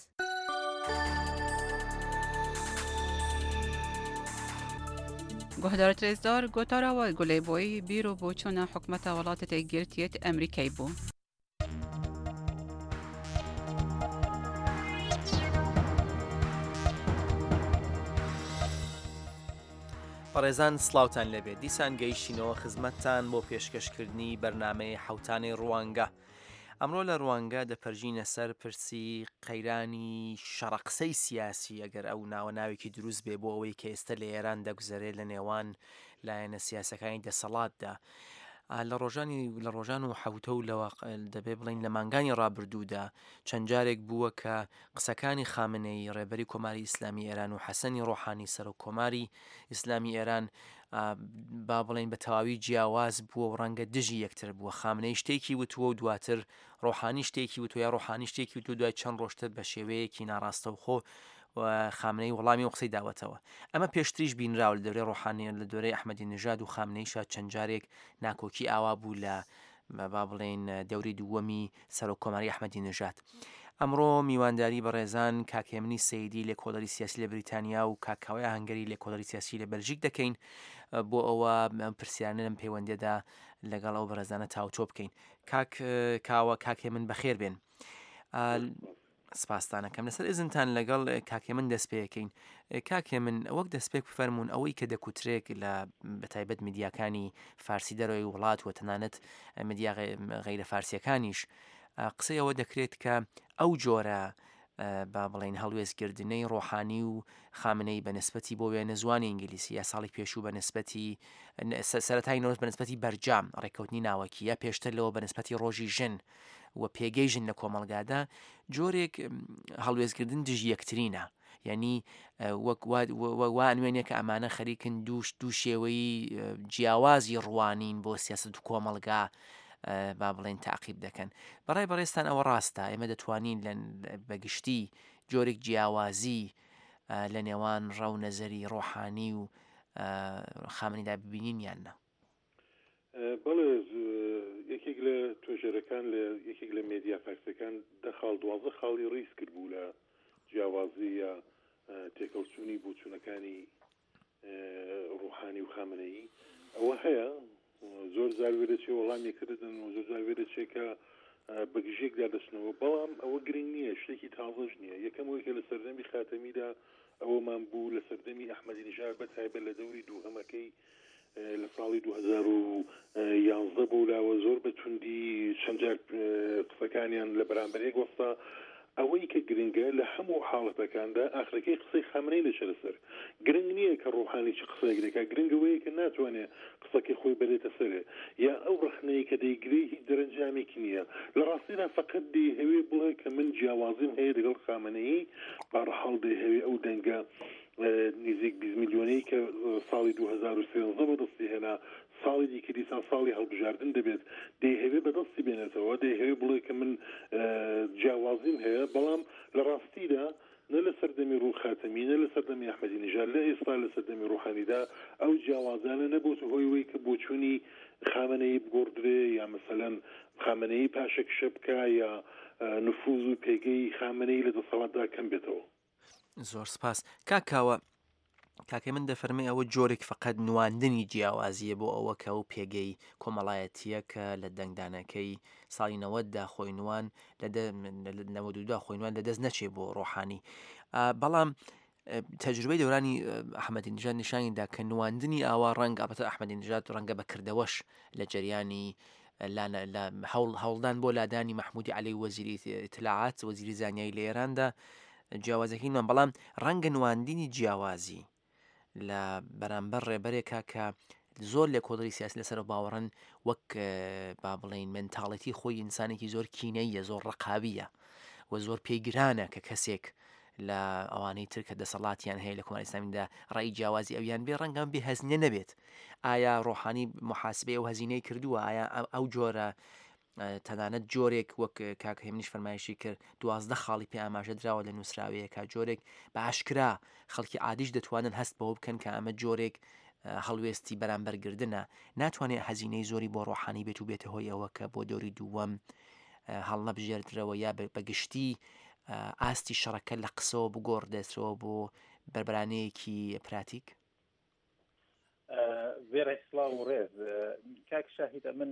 L: گهدارت رزدار گوتارا و گلیبوی بیرو بوچون حکمت ولایت گرتیت امریکایی بو.
N: بەڕێزان سڵاوتان لەبێت دیسان گەیشتینەوە خزمەتتان بۆ پێشکەشکردنی بەرنامەی حوتانی ڕوانگە. ئەمڕۆ لە ڕوانگە دەپەرژینە سەر پرسی قەیرانی شەڕەقسەی سیاسی ئەگەر ئەو ناوە ناوێکی دروست بێ بۆ ئەوەی کە ئێستا لە ئێران دەگوزارێت لە نێوان لایەنە سیاسەکانی دەسەڵاتدا. لە ڕۆژان و حوتە و لەوە دەبێ بڵین لە مانگانی ڕابردوودا چەند جارێک بووە کە قسەکانی خامنەی ڕێبەری کۆماری ئیسلامی ئێران و حەسەنی ڕۆحانی سەر و کۆماری ئیسلامی ئێران با بڵین بە تەواوی جیاواز بووە و ڕەنگە دژی یەکتر بووە. خامنەی شتێکی وتووە و دواتر ڕۆحانی شتێکی وتووە یا ڕۆحانی شتێکی وتو دوای چەند ڕۆژتر بە شێوەیەکی ناڕاستەوخۆ و خامنەی وەڵامی و قسەی داوەتەوە. ئەمە پێشتریش بینراوە لە دەورەی ڕۆحانیە لە دۆرەی ئەحمەدی نژاد و خامنەیشا چەند جارێک ناکۆکی ئاوا بوو لە با بڵێن دەوری دووەمی سەر و کۆماری ئەحمەدی نژاد. ئەمڕۆ میوانداری بەڕێزان کاکێمنی سەیدی لە کۆڵەری سیاسی لە بریتانیا و کاکاوای هەنگەری لە کۆڵەری سیاسی لە بەلژیک دەکەین بۆ ئەوە پرسیارانە لەم پەیوەندیەدا لەگەڵ ئەو بەڕێزانە تاوتۆ بکەین. کاوە کاکێ من بەخێر بێن. سپاسدانەکەم لەسەر ئێزنتان لەگەڵ کاکێ من دەست پێەکەین. کاکێ من وەک دەستپێک بفەرمونون ئەوەی کە دەکوترێک لە بەتایبەت میدیاکانی فارسی دەرەوەی وڵات و تەنانەت میدیا غەیرە فارسیەکانیش قسەی ئەوە دەکرێت کە ئەو جۆرە با بڵین هەڵوێزگردنەی ڕۆحانی و خامنەی بەنسبەتی بۆ وێنە زوانی ئینگلیسی یا ساڵی پێشوو بەنسبەتی سەرەتای نۆز بەنسبەتی بەرجام ڕێکەوتنی ناوەکی یا پێشتر لەوە بەنسبەتی ڕۆژی ژن و پێگەی ژن لە کۆمەڵگادا جۆرێک هەڵوێزگردن دژی یەکترینە. یعنی وانوێنێک کە ئەمانە خەریکن دوو شێوەی جیاوازی ڕوانین بۆ سیاست و کۆمەڵگا با بڵێن تاقیب دەکەن. بەڕای بەڕێستان ئەوە ڕاستە ئێمە دەتوانین بەگشتی جۆرێک جیاوازی لە نێوان ڕەو نەزەری ڕۆحانی و خامنەیدا ببینین یاننا؟
O: بەڵێ یەکێک لە تۆژێرەکان لە یەکێک لە مێدیا فارسیەکان 12 خاڵی ڕیز کرد بوو لە جیاوازی یا تێکەڵچوونی بۆچوونەکانی ڕوحانی و خامنەیی. ئەوە هەیە زۆر زاروێرە چێ وەڵامی کردن و زۆر زاروێرە چێکە بەگژێکدا دەچنەوە، بەڵام ئەوە گرنگ نییە، شتێکی تازەش نییە. یەکەم ئەوەی کە لە سەردەمی خاتەمیدا ئەوەمان بوو لە سەردەمی ئەحمەدی نژاد بەتایبەت لە دەوری دووهەمەکەی لە ساڵی 2011 بوو لاوە زۆر بە توندی چەندجار قسەکانیان لە بەرامبەرێک وەستا. ئەوەی کە گرنگە لە هەموو حاڵەتەکاندا ئاخرەکەی قسەی خامنەی دەچێتە سەر. گرنگ نییە کە ڕوحانی چ قسەیەک دەکات، گرنگەوەیە کە ناتوانێت قسەکەی خۆی بەرێتە سەرێ یا ئەو ڕخنەیە کە دەیگرێ هیچ دەرەنجامێکی نییە. لە ڕاستیدا فقط دەیهەوێ بڵێ کە من جیاوازیم هەیە لەگەڵ خامنەیی، بەڕەحاڵ دەیهەوێ ئەو دەنگە نزیک 20 میلیۆنەی کە ساڵی 2013 بەدەستی هێنا ساڵی دیکە دیسان ساڵی هەڵبژاردن دەبێت دەیهەوێ بەدەستی بێنێتەوە، دەیهەوێ بڵێ کە من جیاوازیم هەیە. بەڵام لە ڕاستیدا نە لە سەردەمی ڕوو خاتەمی نە لە سەردەمی ئەحمەدی نژاد لە ئێستا لە سەردەمی ڕوحانیدا ئەو جیاوازانە نەبووە هۆی وەی کە بۆچوونی خامنەیی بگۆڕدرێ یا مەسەلەن خامنەیی پاشەکشە بکە یا نفوذ و پێگەی خامنەیی لە دەسەڵاتدا کەم بێتەوە.
N: زۆر سپاس. کاکە من دەفەرمێ ئەوە جۆرێک فقط نواندنی جیاوازیە بۆ ئەوە کە و پێگەی کۆمەڵایەتیە کە لە دەنگدانەکەی ساڵی 90دا خۆی نوان لە 92دا خۆی نوان لەدەست نەچێ بۆ ڕۆحانی. بەڵام تەجروبەی دەورانی ئەحمەدی نژاد نیشانیدا کە نواندنی ئاوا ڕەنگ ئەبەتە ئەحمەدی نژاد ڕەنگە بەکردەوەش لە جەریانی هەوڵدان بۆ لادانی مەحمودی عەلی وەزیری ئیتلاعات وەزیری زانیاری لە ئێراندا جیاوازەکەی نوان، بەڵام ڕەنگە نواندنی جیاوازی لە بەرامبەر ڕێبەرێکە کە زۆر لە کۆڵەری سیاسی لەسەر باوەڕن وەک با بڵین مێنتاڵەتی خۆی ئینسانێکی زۆر کینەیە، زۆر ڕقابیە و زۆر پێیگرانە کە کەسێک لە ئەوانەی تر کە دەسەڵاتیان هەیە لە کۆمەڵی ئیسلامیدا ڕێی جیاوازی ئەویان بێ ڕەنگەم بێ هەزینە نەبێت. ئایا ڕۆحانی محاسبەی ئەو هەزینەی کردووە؟ ئایا ئەو جۆرە تەنانەت جۆرێک وەک کاک هێمنیش فەرمایشی کرد 12 خاڵی پێ ئاماژە درراوە لە نووسراوەیەکە جۆرێک بە ئاشکرا خەڵکی عادیش دەتوانن هەست بەوە بکەن کە ئەمە جۆرێک هەڵوێستی بەرامبەرگردنە، ناتوانێت هەزینەی زۆری بۆ ڕۆحانی بێت و بێتە هۆی ئەوە کە بۆ دەوری دووەم هەڵنەبژێردرەوە یا بەگشتی ئاستی شەڕەکە لە قسەوە بگۆڕدێتەوە بۆ بربرانەیەکی پراتیک.
P: ڤێڕێسڵاو و ڕێز کاک شاهیدە من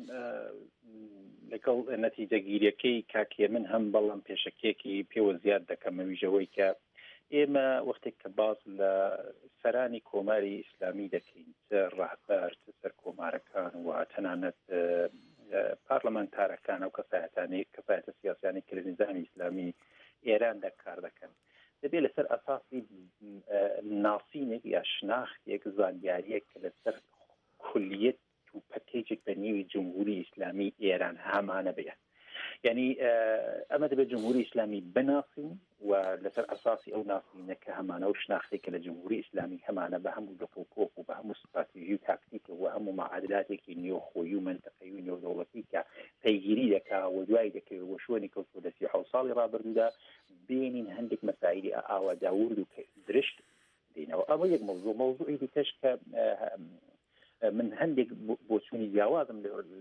P: لەگەڵ نەتیجە گیریەکەی کاکێ من هەم بەڵام پێشەکێکی پێوە زیاد دەکەمەویژەوەی کە ئێمە وەختێک کە باز لە سەرانی کۆماری ئیسلامی دەکەین ڕاهبەر سەر کۆمارەکان و تەنانەت پارلەمانتارەکان و کەفایەتە سیاسیانی کە لە نظامی ئیسلامی ئێران دەکار دەکەن دەبێت لەسەر ئەساسی ناسینێک یا شناختێک زانیاریەک کە لەسەر کولیت و پەکێجێک بە نێوی جمهوری ئیسلامی ئێران هەمانە بێت یعنی ئەمە دەبێت جمهوری ئیسلامی بناسین و لەسەر ئەساسی ئەو ناسینەکە هەمانە و شناختێک کە لە جمهوری ئیسلامی هەمانە بە هەموو دەپۆکۆک و بە هەموو استراتیژی و تاکتیک و هەموو معادلاتێکی نێوخۆیی و منتەقەی و نێودەوڵەتی کە پەیگیری دەکا و دوای دەکەوێت وە شوێنی کەوتووە لە 37 ساڵی ڕابردوودا بینین هەندێک مەسائلی ئاواداورد و درشت دێنەوە ئەوە یەک مەوضوعی دیکەش کە من هەندێک بۆچوونی جیاوازم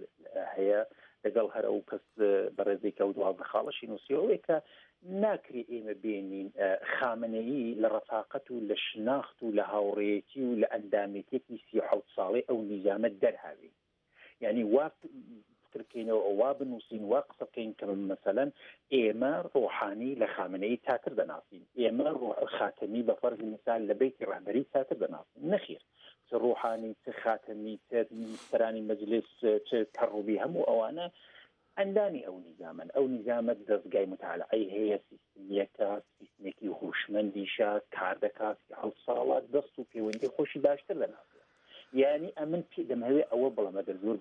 P: هەیە لەگەڵ هەر ئەو کەس بەڕێزەی کە و 12 خاڵەشی نووسیەوەی کە ناکری ئێمە بینین خامنەیی لە ڕەفاقەت و لە شناخت و لە هاوڕێیەتی و لە ئەندامێتێکی 37 ساڵی ئەو نیزامە دەرهاوی یعنی وا فکرکەینەوە ئەووا بنووسین وا قسە بکەین کە مەسەلەن ئێمە ڕۆحانی لە خامنەیی تاکر دەناسین ئێمە خاتەمی بە فەرزی مثال لە بەیتی ڕەهبەری تاکر دەناسین نەخیر چ ڕۆحانی چ خاتەمی چ سەرانی مەجلس چ کەڕوبی هەموو ئەوانە ئەندانی ئەو نیزامن ئەو نیزامە دەستگای متعالعی هەیە سیستمیەکە سیستمێکی هوشمەندیشە کار دەکات 7 ساڵات دەست و پەیوەندی خۆشی باشتر دەناسێت یعنی ئەمن پێ دەمەوێ ئەوە بڵەمە دەزۆر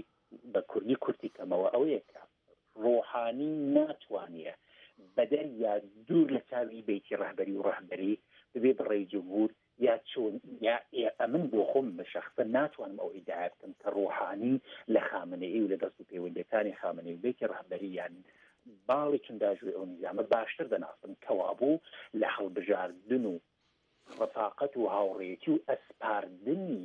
P: بە کوردی کورتی کەمەوە ئەوەیەکە ڕۆحانی ناتوانێت بەدەر یا دوور لە چاوی بەیتی ڕەهبەری و ڕەهبەری ببێ بڕێی جمهور یا چۆن یا ئەمن بۆ خۆم بە شەخصە ناتوانم ئەو ئیدعا بکەم کە ڕۆحانی لە خامنەیی و لە دەست و پەیوەندیەکانی خامنەی و بەیتی ڕەهبەری یان باڵی چونداژوی ئەو نیزامە باشتر دەناسم کەوابوو لە هەڵبژاردن و ڕەفاقەت و هاوڕێیەتی و ئەسپاردنی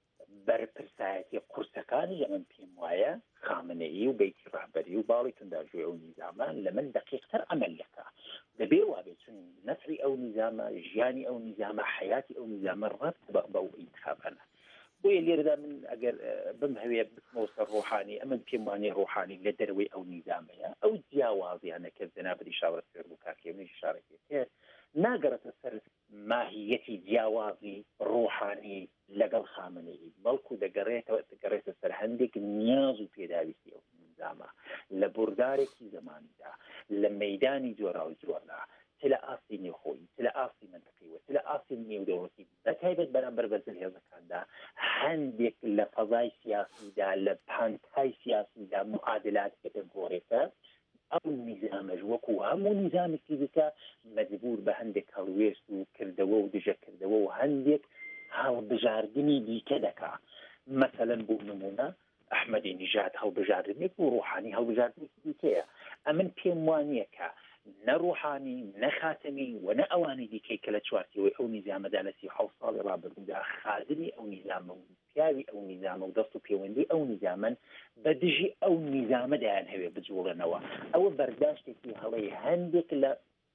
P: بەرپرسایەتی قورسەکانی لە من پێم وایە خامنەیی و بەیتی ڕەهبەری و باڵی چونداژوی ئەو نیزامان لە من دقیقتر ئەمەل دەکا دەبێ وابێت چون نەفری ئەو نیزامە ژیانی ئەو نیزامە حیاتی ئەو نیزامە ڕەت بەو ئینتخابانە بۆیە لێرەدا من ئەگەر بم هەوێ بکمەوە سەر ڕۆحانی ئەمن پێم وانێ ڕۆحانی لە دەروەی ئەو نیزامەیە ئەو جیاوازیانە کە جەنابەتی شاورەت کرد بوو کاکێ شارەکێت ناگەڕێتە سەر ماهیەتی جیاوازی ڕۆحانی لەگەڵ خامنەیی بەڵکو دەگەڕێتە سەر هەندێک نیاز و پێداویستی ئەو نیزامە لە بوردارێکی زمانیدا لە مەیدانی جۆرا و جۆرا چ لە ئاستی نێوخۆیی چ لە ئاستی منتەقەیەوە چ لە ئاستی نێودەوڵەتی بەتایبەت بەرامبەر بەرزە هێزەکاندا هەندێک لە فەزای سیاسیدا لە پانتای سیاسیدا معادلات دەگۆڕێتە ئەو نیزامەش وەکو هەموو نیزامێکی دیکە مەجبور بە هەندێک هەڵوێست و کردەوە و دژەکردەوە و هەندێک هەڵبژاردننی دیکە دەکا مەسەلەن بۆ نمونە ئەحمەدی نیژاد هەڵبژاردنێک و ڕۆحانی هەڵبژاردنێکی دیکەیە ئەمن پێم وانییە کە نەڕۆحانی نەخاتەمی و نە ئەوانی دیکەی کە لە چوارتیەوەی ئەو نیزامەدا لە 37 ساڵی ڕابردوودا خادمی ئەو نیزامە و پیاوی ئەو نیزامە و دەست و پەیوەندی ئەو نیزامن بە دژی ئەو نیزامەدایان هەوێ بجوڵێنەوە ئەوە بەرداشتێکی هەڵەی هەندێک لە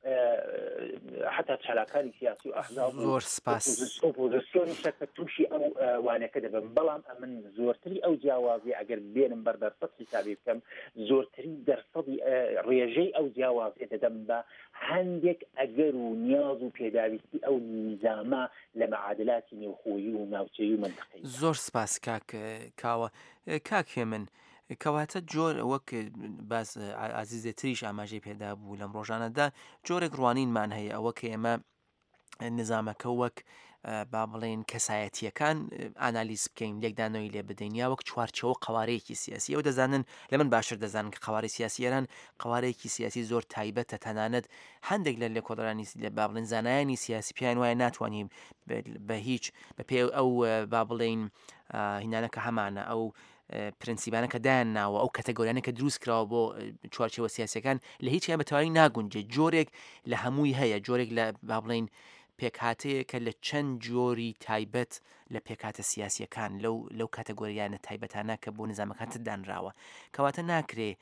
P: حتا چالاکانی سیاسی و ئەحزاب
N: زۆر سپاس
P: ئۆپۆزیسیۆنی شەکە تووشی ئەو وانەکە دەبن بەڵام ئەمن زۆرتری ئەو جیاوازی ئەگەر بێنم بەر دەرسەد حسابی بکەم زۆرتری دەرسەدی ڕێژەی ئەو جیاوازی دەدەم بە هەندێک ئەگەر و نیاز و پێداویستی ئەو نیزامە لە معادلاتی نێوخۆیی و ناوچەیی و منتەقەیی
N: زۆر سپاس کاوە کاکێ من کەواتە جۆر وەک باز ئازیزێتریش ئاماژەی پێدا بوو لەم ڕۆژانەدا جۆرێک ڕوانینمان هەیە ئەوە کە ئێمە نظامەکە وەک با بڵێن کەسایەتیەکان ئانالیز بکەین لێکدانەوەی لێ بدەین یا وەک چوارچەوە قوارەیەکی سیاسی ئەو دەزانن لە من باشتر دەزانن کە قوارەی سیاسیێران قوارەیەکی سیاسی زۆر تایبەتە تەنانەت هەندێک لە کۆدەرانی لە با بڵێن زانایانی سیاسی پیان وایە ناتوانیم بە هیچ بە پێ ئەو با بڵێن هینانەکە هەمانە ئەو پرنسیبانە کە دایان ناوە ئەو کەتەگۆریانە کە دروست کراوە بۆ چوارچەوە سیاسەکان لە هیچیان بەتەواوی ناگونجێت جۆرێک لە هەمووی هەیە جۆرێک لە با بڵێن پێکهاتەیە کە لە چەند جۆری تایبەت لە پێکاتە سیاسیەکان لەو کاتەگۆریانە تایبەتانە کە بۆ نظامەکانت دانراوە کەواتە ناکرێ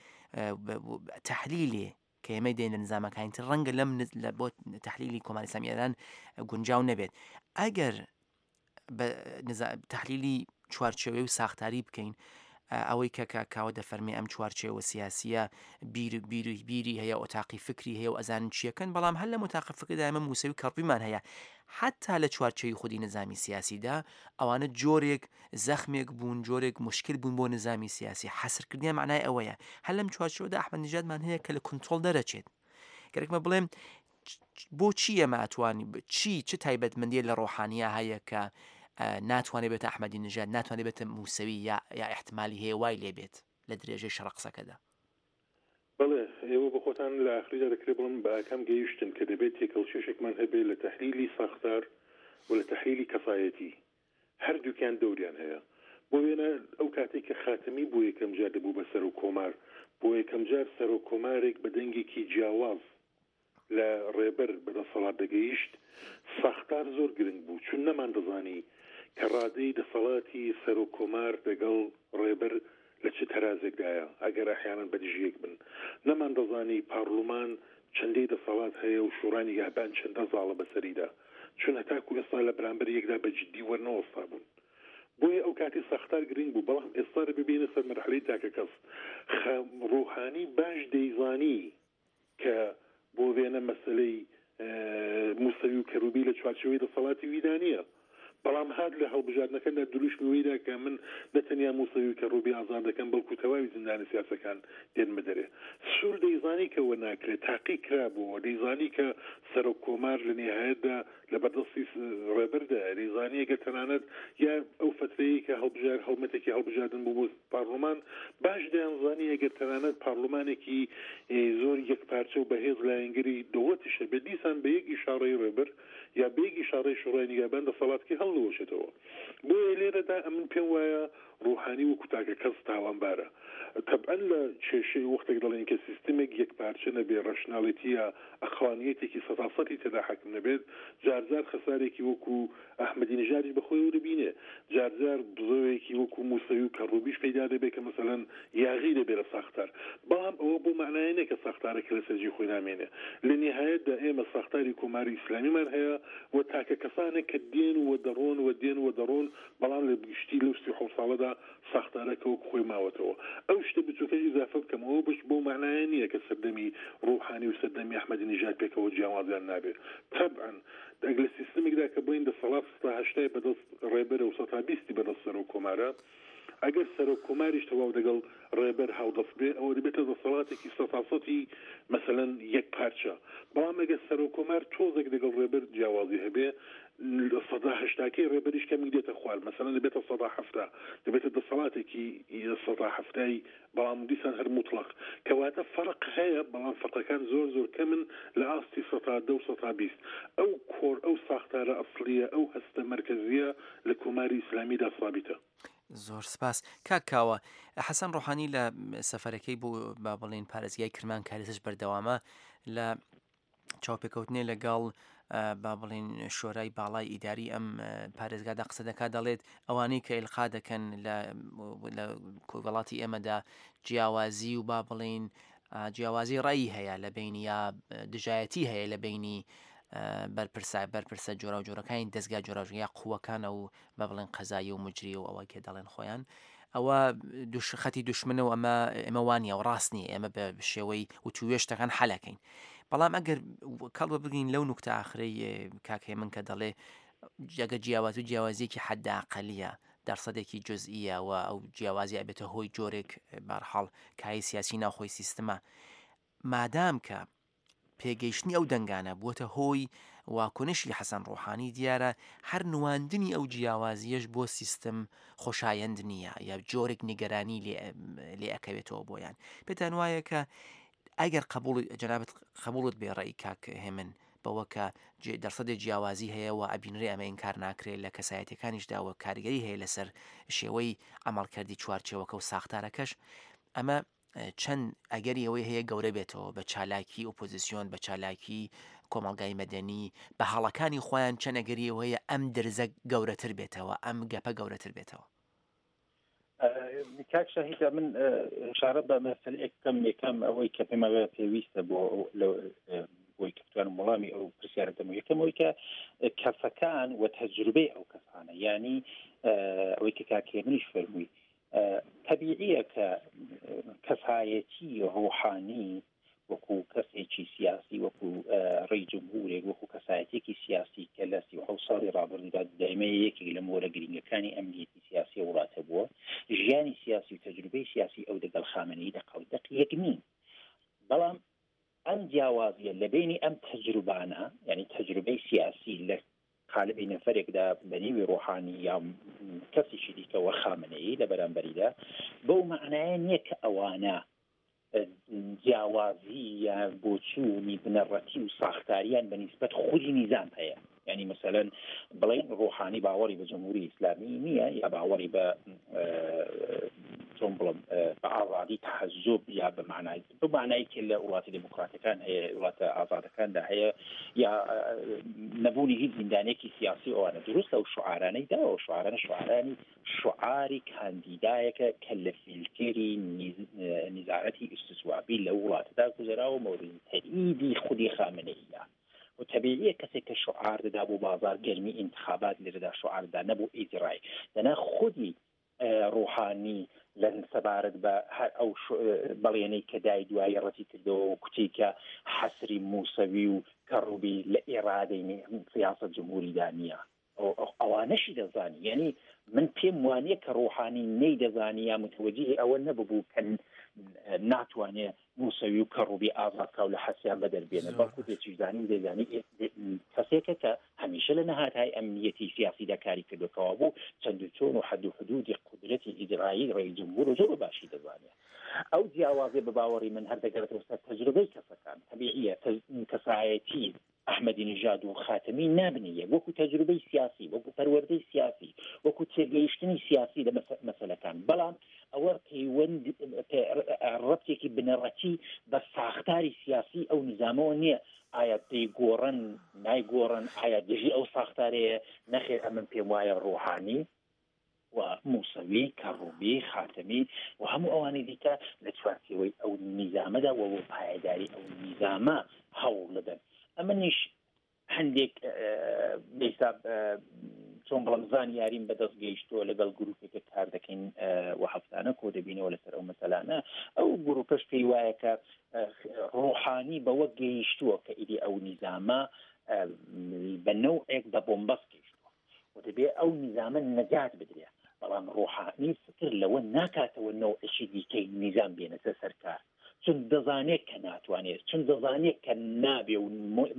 N: تەحلیلێ کە ئێمە دێن لە نظامەکانتر ڕەنگە لەم بۆ تەحلیلی کۆماری ئیسلامی ئێران گونجاو نەبێت ئەگەر تحلیلی چوارچێوەی و ساختاری بکەین ئەوەی کە کاکاوە دەفەرمێ ئەم چوارچێوە سیاسیە بیری هەیە ئۆتاقی فکری هەیە و ئەزانن چیەکەن بەڵام هەر لە مۆتاقی فکردا ئەمە موسەوی کەڕبیمان هەیە حتا لە چوارچێوی خودی نظامی سیاسیدا ئەوانە جۆرێک زەخمێک بوون جۆرێک مشکل بوون بۆ نظامی سیاسی حەسرکردنیان معنای ئەوەیە هەر لەم چوارچێوەدا ئەحمەد نیژادمان هەیە کە لە کنترۆل دەرەچێت گەرەکمە بڵێم بۆچی ئێمە ئەتوانی چ تایبەتمەندیە لە ڕۆحانیە هەیە کە ناتوانێت بێت ئەحمەدی نیژاد ناتوانێت بێتە موسەوی یا احتمالی هەیە وای لێبێت لە درێژەی شەڕقسەکەدا
O: بەڵێ ئێوە بە خۆتان لە ئاخریدا دەکرێت بڵم بە ئاکام گەیشتن کە دەبێت تێکەڵچێشێکمان هەبێت لە تەحلیلی ساختار و لە تەحلیلی کەفایەتی هەردووکیان دەوریان هەیە بۆ وێنە ئەو کاتێک کە خاتەمی بۆ یەکەم جار دەبوو بە سەر و کۆمار بۆ یەکەم جار سەر و کۆمارێک بە دەنگێکی جیاواز لە ڕێبەر بەدەسەڵات دەگەیشت ساختار زۆر گرنگ بوو چون نەمان دەزانی کە ڕادەی دەسەڵاتی سەر و کۆمار لەگەڵ ڕێبەر لە چه تەرازێکدایە ئەگەر ئەحیانەن بەدژیەک بن نەمان دەزانی پارلومان چەندەی دەسەڵات هەیە و شوڕانی یابان چەندە زاڵە بەسەریدا چون هەتاکو ئێستا لە بەرامبەر یەکدا بە جددی وەرنەوەستا بوون بۆیە ئەو کاتی ساختار گرنگ بوو بەڵام ئێستا ببینە سەر مەرحەلەی تاکە کەس ڕوحانی باش دەیزانی کە بۆ وێنە مەسەلەی موسەوی و کەروبی لە چوارچێوەی دەسەڵاتی ویدانیە بەڵام هات لە هەڵبژاردنەکەندا دروشمیوەیدا کە من نەتەنیا موسەوی و کەروبی ئازاد دەکەم بەڵکو تەواوی زیندانی سیاسەکان دێنمە دەرێ سوور دەیزانی کەوە ناکرێت تاقی کرابووە دەیزانی کە سەر و کۆمار لە نێهایەتدا لە بەردەستی ڕێبەردا دەیزانی ئەگەر تەنانەت یا ئەو فترەیە کە هەڵمەتێکی هەڵبژاردن بوو بۆ پارلۆمان باش دەیانزانی ئەگەر تەنانەت پارلۆمانێکی زۆر یەکپارچە و بەهێز لایەنگری دەوڵەتیشە بێت دیسان بە یەک ئیشارەی ڕێبەر یا بێگی شارەی شوڕای نیگەبان دەسەڵاتکی هەڵوەشێتەوە بۆیە لێرەدا ئەمن پێم وایە ڕوحانی و کوتاکە کەس تاوانبارە طبعاً لە کێشەی وەختێک دەڵێن کە سیستمێک یەکپارچە نەبێ ڕەشناڵێتیە ئەخوانیەتێکی سەتاسەتی تێدا حەکم نەبێت جارجار خەسارێکی وەکو ئەحمەدی نیژادی بەخۆی وەربینێ جارجار بزۆیەکی وەکو موسەوی و کەڕوبیش پەیدا دەبێت کە مەسەلەن یاغی دەبێرە ساختار بەڵام ئەوە بۆ معنایە کە ساختارێک لە سەرجی خۆی نامێنێ لە نهایەتدا ئێمە ساختاری کۆماری ئیسلامیمان هەیە و تاکە کەسانێک کە دێن و دەڕۆن و دێن و دەڕۆن بەڵام لە گشتی لەو 30 ساڵەدا ساختارەکە وەکو خۆی ماوەتەوە ئەو شتە بچووکەی ئیزافە بکەمەوە بش بۆ معنایە نییە کە سەردەمی ڕوحانی و سەردەمی ئەحمەدی نیژاد پێکەوە جیاوازیان نابێت طبعاً ئەگەر لە سیستمێکدا کە بڵین دەسەڵات 180 بەدەست ڕێبەرە و 120 بەدەست سەر و کۆمارە ئەگەر سەر و کۆماریش تەواو دەگەڵ ڕێبەر هاودەست بێ ئەوە دەبێتە دەسەڵاتێکی سەتاسەتی مەسەلەن یەک پارچە بەڵام ئەگەر سەر و کۆمار تۆزێک دەگەڵ ڕێبەر جیاوازی هەبێ 180 ڕێبەریش کەمی دێتە خوار مەسەلەن دەبێتە 170 دەبێتە دەسەڵاتێکی 170 بەڵام دیسان هەر مطلق کەواتە فەرق هەیە بەڵام فەرقەکان زۆر کەمن لە ئاستی 110 و 120 ئەو کۆر ئەو ساختارە ئەسڵیە ئەو هەستە مەرکەزیە لە کۆماری ئیسلامیدا ثابتە
N: زۆر سپاس کاکاوە حەسەن ڕۆحانی لە سەفەرەکەی بۆ با بڵێن پارێزگای کرمان کارێزش بەردەوامە لە چاوپێکەوتنێ لەگەڵ با بڵێن شۆرای باڵای ئیداری ئەم پارێزگادا قسە دەکات دەڵێت ئەوانەی کە ئیلقا دەکەن لە کۆگەڵاتی ئێمەدا جیاوازی و با بڵێن جیاوازی ڕایی هەیە لە بینی یا دژایەتی هەیە لە بینی بەرپرسە جۆرا و جۆرەکانی دەستگا جۆراژ یا قووەکانە و بە بڵێن قەزایی و مجری و ئەوە کە دەڵێن خۆیان ئەوە خەتی دوشمنە و ئەمە وانە و ڕاستنی ئێمە بە شێوەی و توێشتەکان حەلەکەین بەڵام ئەگەر کەڵبە بگین لەو نوکتە ئاخرەی کاکەی من کە دەڵێ جگە جیاواز و جیاوازیەکی حەداقەلیە دەرسەدێکی جزئیە و ئەو جیاوازی ئەبێتە هۆی جۆرێک بەرحاڵ کای سیاسی ناوخۆی سیستەمە مادام کە پێگەیشتنی ئەو دەنگانە بووە هۆی واکۆنشی حەسەن ڕۆحانی دیارە هەر نواندنی ئەو جیاوازیەش بۆ سیستم خۆشایەند نییە یا جۆرێک نیگەرانی لێ ئەکەوێتەوە بۆیان پێتان وایە کە ئەگەر جەنابەت قبولت بێڕێی کاک هێمن بەوە کە دەرسەدە جیاوازی هەیە و ئەبینرێ ئەمە ئینکار ناکرێت لە کەسایەتەکانیشداوە کاریگەری هەیە لەسەر شێوەی ئەمەڵکردی چوارچێوەکە و ساختارەکەش ئەمە چەند ئەگەری ئەوەی هەیە گەورە بێتەوە بە چالاکی ئۆپۆزیسیۆن بە چالاکی کۆمەڵگای مەدەنی بە هەڵەکانی خۆیان چەند ئەگەری ئەوەیە ئەم دەرزە گەورەتر بێتەوە ئەم گەپە گەورەتر بێتەوە
P: کاک شاهید من شارە بە مەسەلەیەک یەکەم ئەوەی کە پێمەوە پێویستە بۆ بۆی کەفتوان وەڵامی ئەو پرسیارە دەمە یەکەم ئەوەی کە کەسەکان و تەجروبەی ئەو کەسانە یعنی ئەوەی کە کاکێمنیش فەرمووی طبیعیە کە کەسایەتی ڕوحانی وەکو کەسێکی سیاسی وەکو ڕێی جمهورێک وەکو کەسایەتێکی سیاسی کە لە 37 ساڵی ڕابردوودا دایمە یەکێک لە مۆرە گرنگەکانی ئەمنیەتی سیاسی وڵاتە بووە ژیانی سیاسی و تەجروبەی سیاسی ئەو دەگەڵ خامنەی دەق یەک نین بەڵام ئەم جیاوازیە لە بینی ئەم تەجروبانە یعنی تەجروبەی سیاسی لە قالبی نەفرێکدا بەنیوی ڕۆحانی یا کەسیشی دیکەوە خامنەیی لە بەرامبەریدا بەو معنایە نییە کە ئەوانە جیاوازی یا بۆچوونی بنەڕەتی و ساختاریان بە نیسبەت خودی نیزام هەیە یعنی مثلا بڵێن ڕۆحانی باوەڕی بە جمهوری ئیسلامی نییە یا باوەڕی بە چۆن بڵم بە ئازادی تەحەزوب یا بمعنای کە لە وڵاتی دموکراتەکان هەیە وڵاتە ئازادەکاندا هەیە یا نەبوونی هیچ زیندانێکی سیاسی ئەوانە دروستە و شعارانەی دا و شعارانی شعاری کاندیدایەکە کە لە فیلتری نزاعەتی استسوابی لە وڵاتەدا گوزەراوە مورد تەئیدی خودی خامنەییە و طبیعیە کەسێک کە شعار دەدا بۆ بازار گەرمی انتخابات لێرەدا شعاردا نەبوو ئیجرای دەنا خودی ڕوحانی لە سەبارەت بە هەر ئەو بەڵێنەی کە دای دوای ڕەتی کردەوە و کوتی کە حەسری موسەوی و کەڕوبی لە ئێرادەی سیاسەت جمهوریدا نییە ئەوانەشی دەزانی یعنی من پێم وانیە کە ڕوحانی نەیدەزانی یا متوەجهی ئەوە نەببوو کە ناتوانێت موسەوی و کەڕوبی ئازادکە و لە حەسیان بەدەربێنە بەڵکو تێچیزانی دەزانی کەسێکە کە هەمیشە لە نەهاتای ئەمنیەتی سیاسیدا کاری کردوکەوە بوو چەند و چۆن و حەد و حدودی قودرەتی ئیجرایی ڕێی جمهور و زۆر باشی دەزانێت ئەو جیاوازێ بە باوەڕی من هەر دەگەڕێتەوە سەر تەجروبەی کەسەکان طبیعیە کەسایەتی ئەحمەدی نژاد و خاتەمی نابنیە وەکو تەجروبەی سیاسی وەکو پەروەردەی سیاسی وەکو تێگەیشتنی سیاسی لە مەسەلەکان بەڵام ئەوە پەیوەند ڕەبتێکی بنەڕەتی بە ساختاری سیاسی ئەو نظامەوە نییە ئایا دەیگۆڕن نایگۆڕن ئایا دژی ئەو ساختارەیە نەخێر ئەمن پێم وایە ڕوحانی و موسەوی کەڕوبی خاتەمی و هەموو ئەوانەی دیکە لە چوارچێوەی ئەو نیزامەدا و بۆ پایداری ئەو نیزامە هەوڵ دەدەن ئەمە نیش هەندێک بێساب چۆن بڵم زانیاریم بەدەست گەیشتووە لەگەڵ گروپێکە کار دەکەین و هەفتانە کۆ دەبینەوە لەسەر ئەو مەسەلانە ئەو گروپەش پێی وایە کە ڕوحانی بەوە گەیشتووە کە ئیدی ئەو نیزامە بە نەوعێک بە بۆمبەس گەیشتووە و دەبێت ئەو نیزامە نەجات بدرێت بەڵام ڕوحانی فکر لەوە ناکاتەوە نەوعێکی دیکەی نیزام بێنێتە سەرکار چون دەزانێت کە ناتوانێت چون دەزانێت کە نابێ و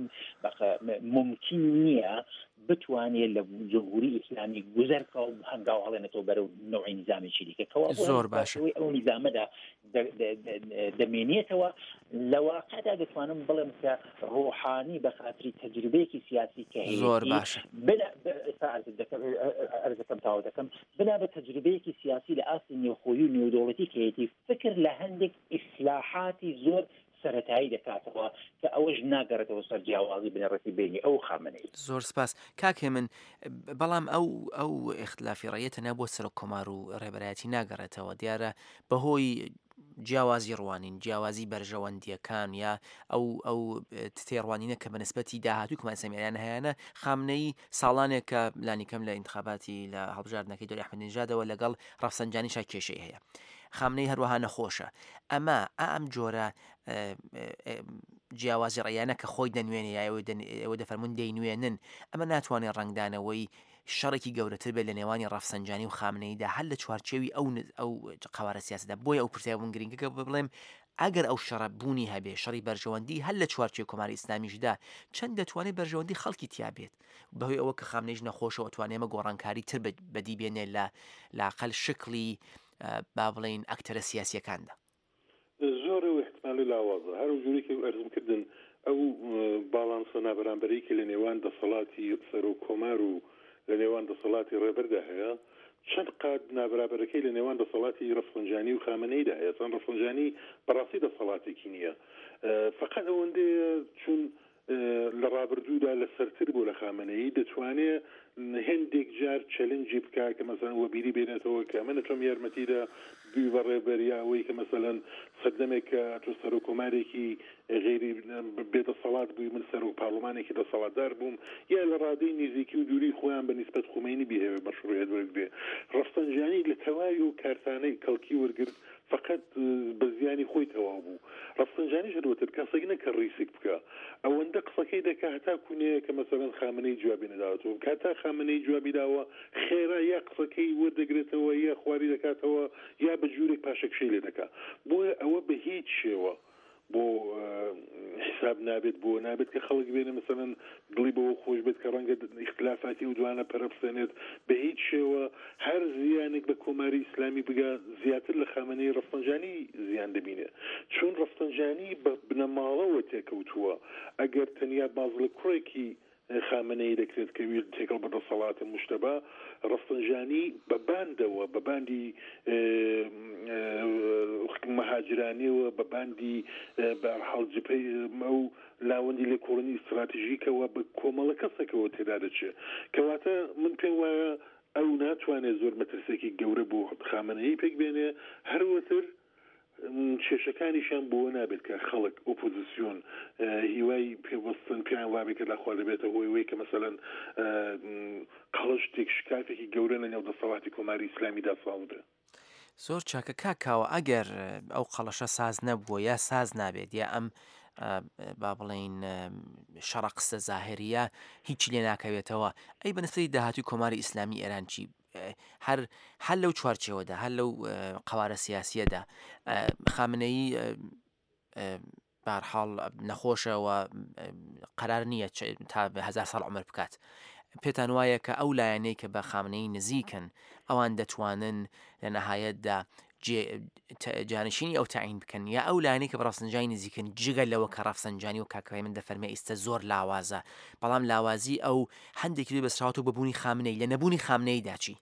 P: ممکن نییە بتوانێت لە جمهوری ئیسلامی گوزەرکە و هەنگاو هەڵێنێتەوە بەرەو نوعی نیزامێکی دیکە کەوا
N: زۆر باشە
P: ئەو نیزامەدا دەمێنێتەوە لە واقعدا دەتوانم بڵێم کە ڕوحانی بە خاتری تەجروبەیەکی سیاسی کە هەیە
N: زۆر باشە
P: ئەرزەکەم تاوا دەکەم بنا بە تەجروبەیەکی سیاسی لە ئاستی نێوخۆیی و نێودەوڵەتی کەیەتی فکر لە هەندێک ئیسلاحاتی زۆر سەرەتایی دەکاتەوە کە ئەوەش ناگەڕێتەوە سەر جیاوازی بنەڕەتی بینی ئەو خامنەی
N: زۆر سپاس کاکێ من بەڵام ئەو اختلافی ڕێیەتە نە بۆ سەر کۆمار و ڕێبەرایەتی ناگەڕێتەوە دیارە بەهۆی جیاوازی ڕوانین جیاوازی بەرژەوەندیەکان یا ئەو تێڕوانینە کە بەنسبەتی داهاتوو کمانسەمیریان هەیەە خامنەی ساڵانێک کە لانیکەم لە انتخاباتی لە هەڵبژاردنەکەی دۆری ئەحمەدینژادەوە لەگەڵ ڕەفسەنجانیشا کێشەی هەیە خامنەی هەروەها نەخۆشە ئەمە ئەم جۆرە جیاوازی ڕێیانە کە خۆی دەنوێنێ ئەوە دەفەرمون دەینوێنن ئەمە ناتوانێت ڕنگدانەوەی شەڕێکی گەورەتر بێت لە نێوانی ڕەفسەنجانی و خامنەیدا هەر لە چوارچێوی ئەو قوارە سیاسەدا بۆیە ئەو پرسیاربوون گرنگەکە بڵێم ئەگەر ئەو شەڕە بوونی هەبێ شەڕی بەرژەوەندی هەر لە چوارچێ کۆماری ئیسلامیشدا چەند دەتوانێت بەرژەوەندی خەڵکی تیا بێت بەهۆی ئەوە کە خامنەیش نەخۆشەوە توانێمە گۆڕانکاری تر بەدی بێنێ لە لاقل شکلی با بڵین ئەکتەرە سیاسیەکاندا
O: زۆر احتمالی لاوازە هەر جوری کە ئەرزم کردن ئەو باڵانسە نابەرامبەری کە لە نێوان دەسەڵاتی سەر و کۆمار و لە نێوان دەسەڵاتی ڕێبەردا هەیە چەند قات نابرابەرەکەی لە نێوان دەسەڵاتی ڕەفسەنجانی و خامنەیدا هەیە چەند ڕەفسەنجانی بەڕاستی دەسەڵاتێکی نییە فقط ئەوەندەیە چون لە ڕابردوودا لە سەرتر بۆ لە خامنەیی دەتوانێت هەندێک جار چەلنجی بکات کە مەسەن وەبیری بێنێتەوە کە من نەتوانم یارمەتیدا دوی بەڕێبەریا ئەوەی کە مەسەلەن سەردەمێکە تۆ سەر و کۆمارێکی غێری بێدەسەڵات بووی من سەر و پاڵمانێکی دەسەڵاتدار بووم یا لە ڕادەی نزیکی و دووری خۆیان بە نیسبەت خومینی بهێوێ مەشروعیت وەرگێ ڕەفسەنجانی لە تەواوی و کارتانەی کەڵکی وەرگرت فقط بە زیانی خۆی تەواو بوو ڕەفسەنجانی ژەروەتر کەسێک نەکە ڕیسک بکە ئەوەندە قسەکەی دەکا هەتا کوونەیە کە مەسەلەن خامنەی جوابی نەداوەتەوە کاتا خامنەی جوابی داوە خێرا یا قسەکەی وەردەگرێتەوە یا خواری دەکاتەوە یا بە جوورێک پاشەکشەی لێ دەکا بۆیە ئەوە بە هیچ شێوە بۆ حساب نابێت بۆ نابێت کە خەڵک بێنە مەسەلەن دڵی بەوە خۆش بێت کە ڕەنگە اختلافاتی و دوانە پەرەپسێنێت بە هیچ شێوە هەر زیانێک بە کۆماری ئیسلامی بگا زیاتر لە خامنەی ڕەفسەنجانی زیان دەبینێ چون ڕەفسەنجانی بە بنەماڵەوە تێکەوتووە ئەگەر تەنیا باز لە کوڕێکی خامنەی دەکرێت کە ویر تێکەڵ بەدەسەڵاتە مشتەبا ڕەفسەنجانی بەباندەوە بەباندی مەهاجرانیەوە بەباندی بەرحاڵ جپەی ئەو لاوەندی لێ کۆڵنی استراتیژیکەوە بە کۆمەڵە کەسێکەوە تێدا دەچێت کەواتە من پێم وایە ئەو ناتوانێت زۆر مەترسێکی گەورە بۆ خامنەی پێک بێنێ هەروەتر کێشەکانیشان بۆ نابێت کە خەڵک ئۆپۆزیسیۆن هیوای پێوەستن پێیان وابێت کە لاخوا دەبێتە هۆی وەی کە مەسەلەن قەڵەش تێک شکافێکی گەورە لە نێو دەسەڵاتی کۆماری ئیسلامیدا ساڵ بێت
N: زۆر چاکە کاکاوە ئەگەر ئەو قەڵەشە ساز نەبووە یا ساز نابێت یا ئەم با بڵین شەڕەقسە زاهریە هیچی لێ ناکەوێتەوە ئەی بەنسبەتی داهاتووی کۆماری ئیسلامی ئێران چی هەر لەو چوارچێوەدا هەر لەو قوارە سیاسیەدا خامنەیی بەرحاڵ نەخۆشەوە قەرار نییە تا 1000 ساڵ عمر بکات پێتان وایە کە ئەو لایەنەی کە بە خامنەی نزیکن ئەوان دەتوانن لە نەهایەتدا جانشینی ئەو تعین بکەن یا ئەو لایەنەی کە بە ڕەفسەنجانی نزیکن جگە لەوە کە ڕەفسەنجانی و کاکەوای من دەفەرمێ ئیستا زۆر لاوازە بەڵام لاوازی ئەو هەندێکی دوێ بەسراوات و بەبوونی خامنەی لە نەبوونی خامنەیدا چی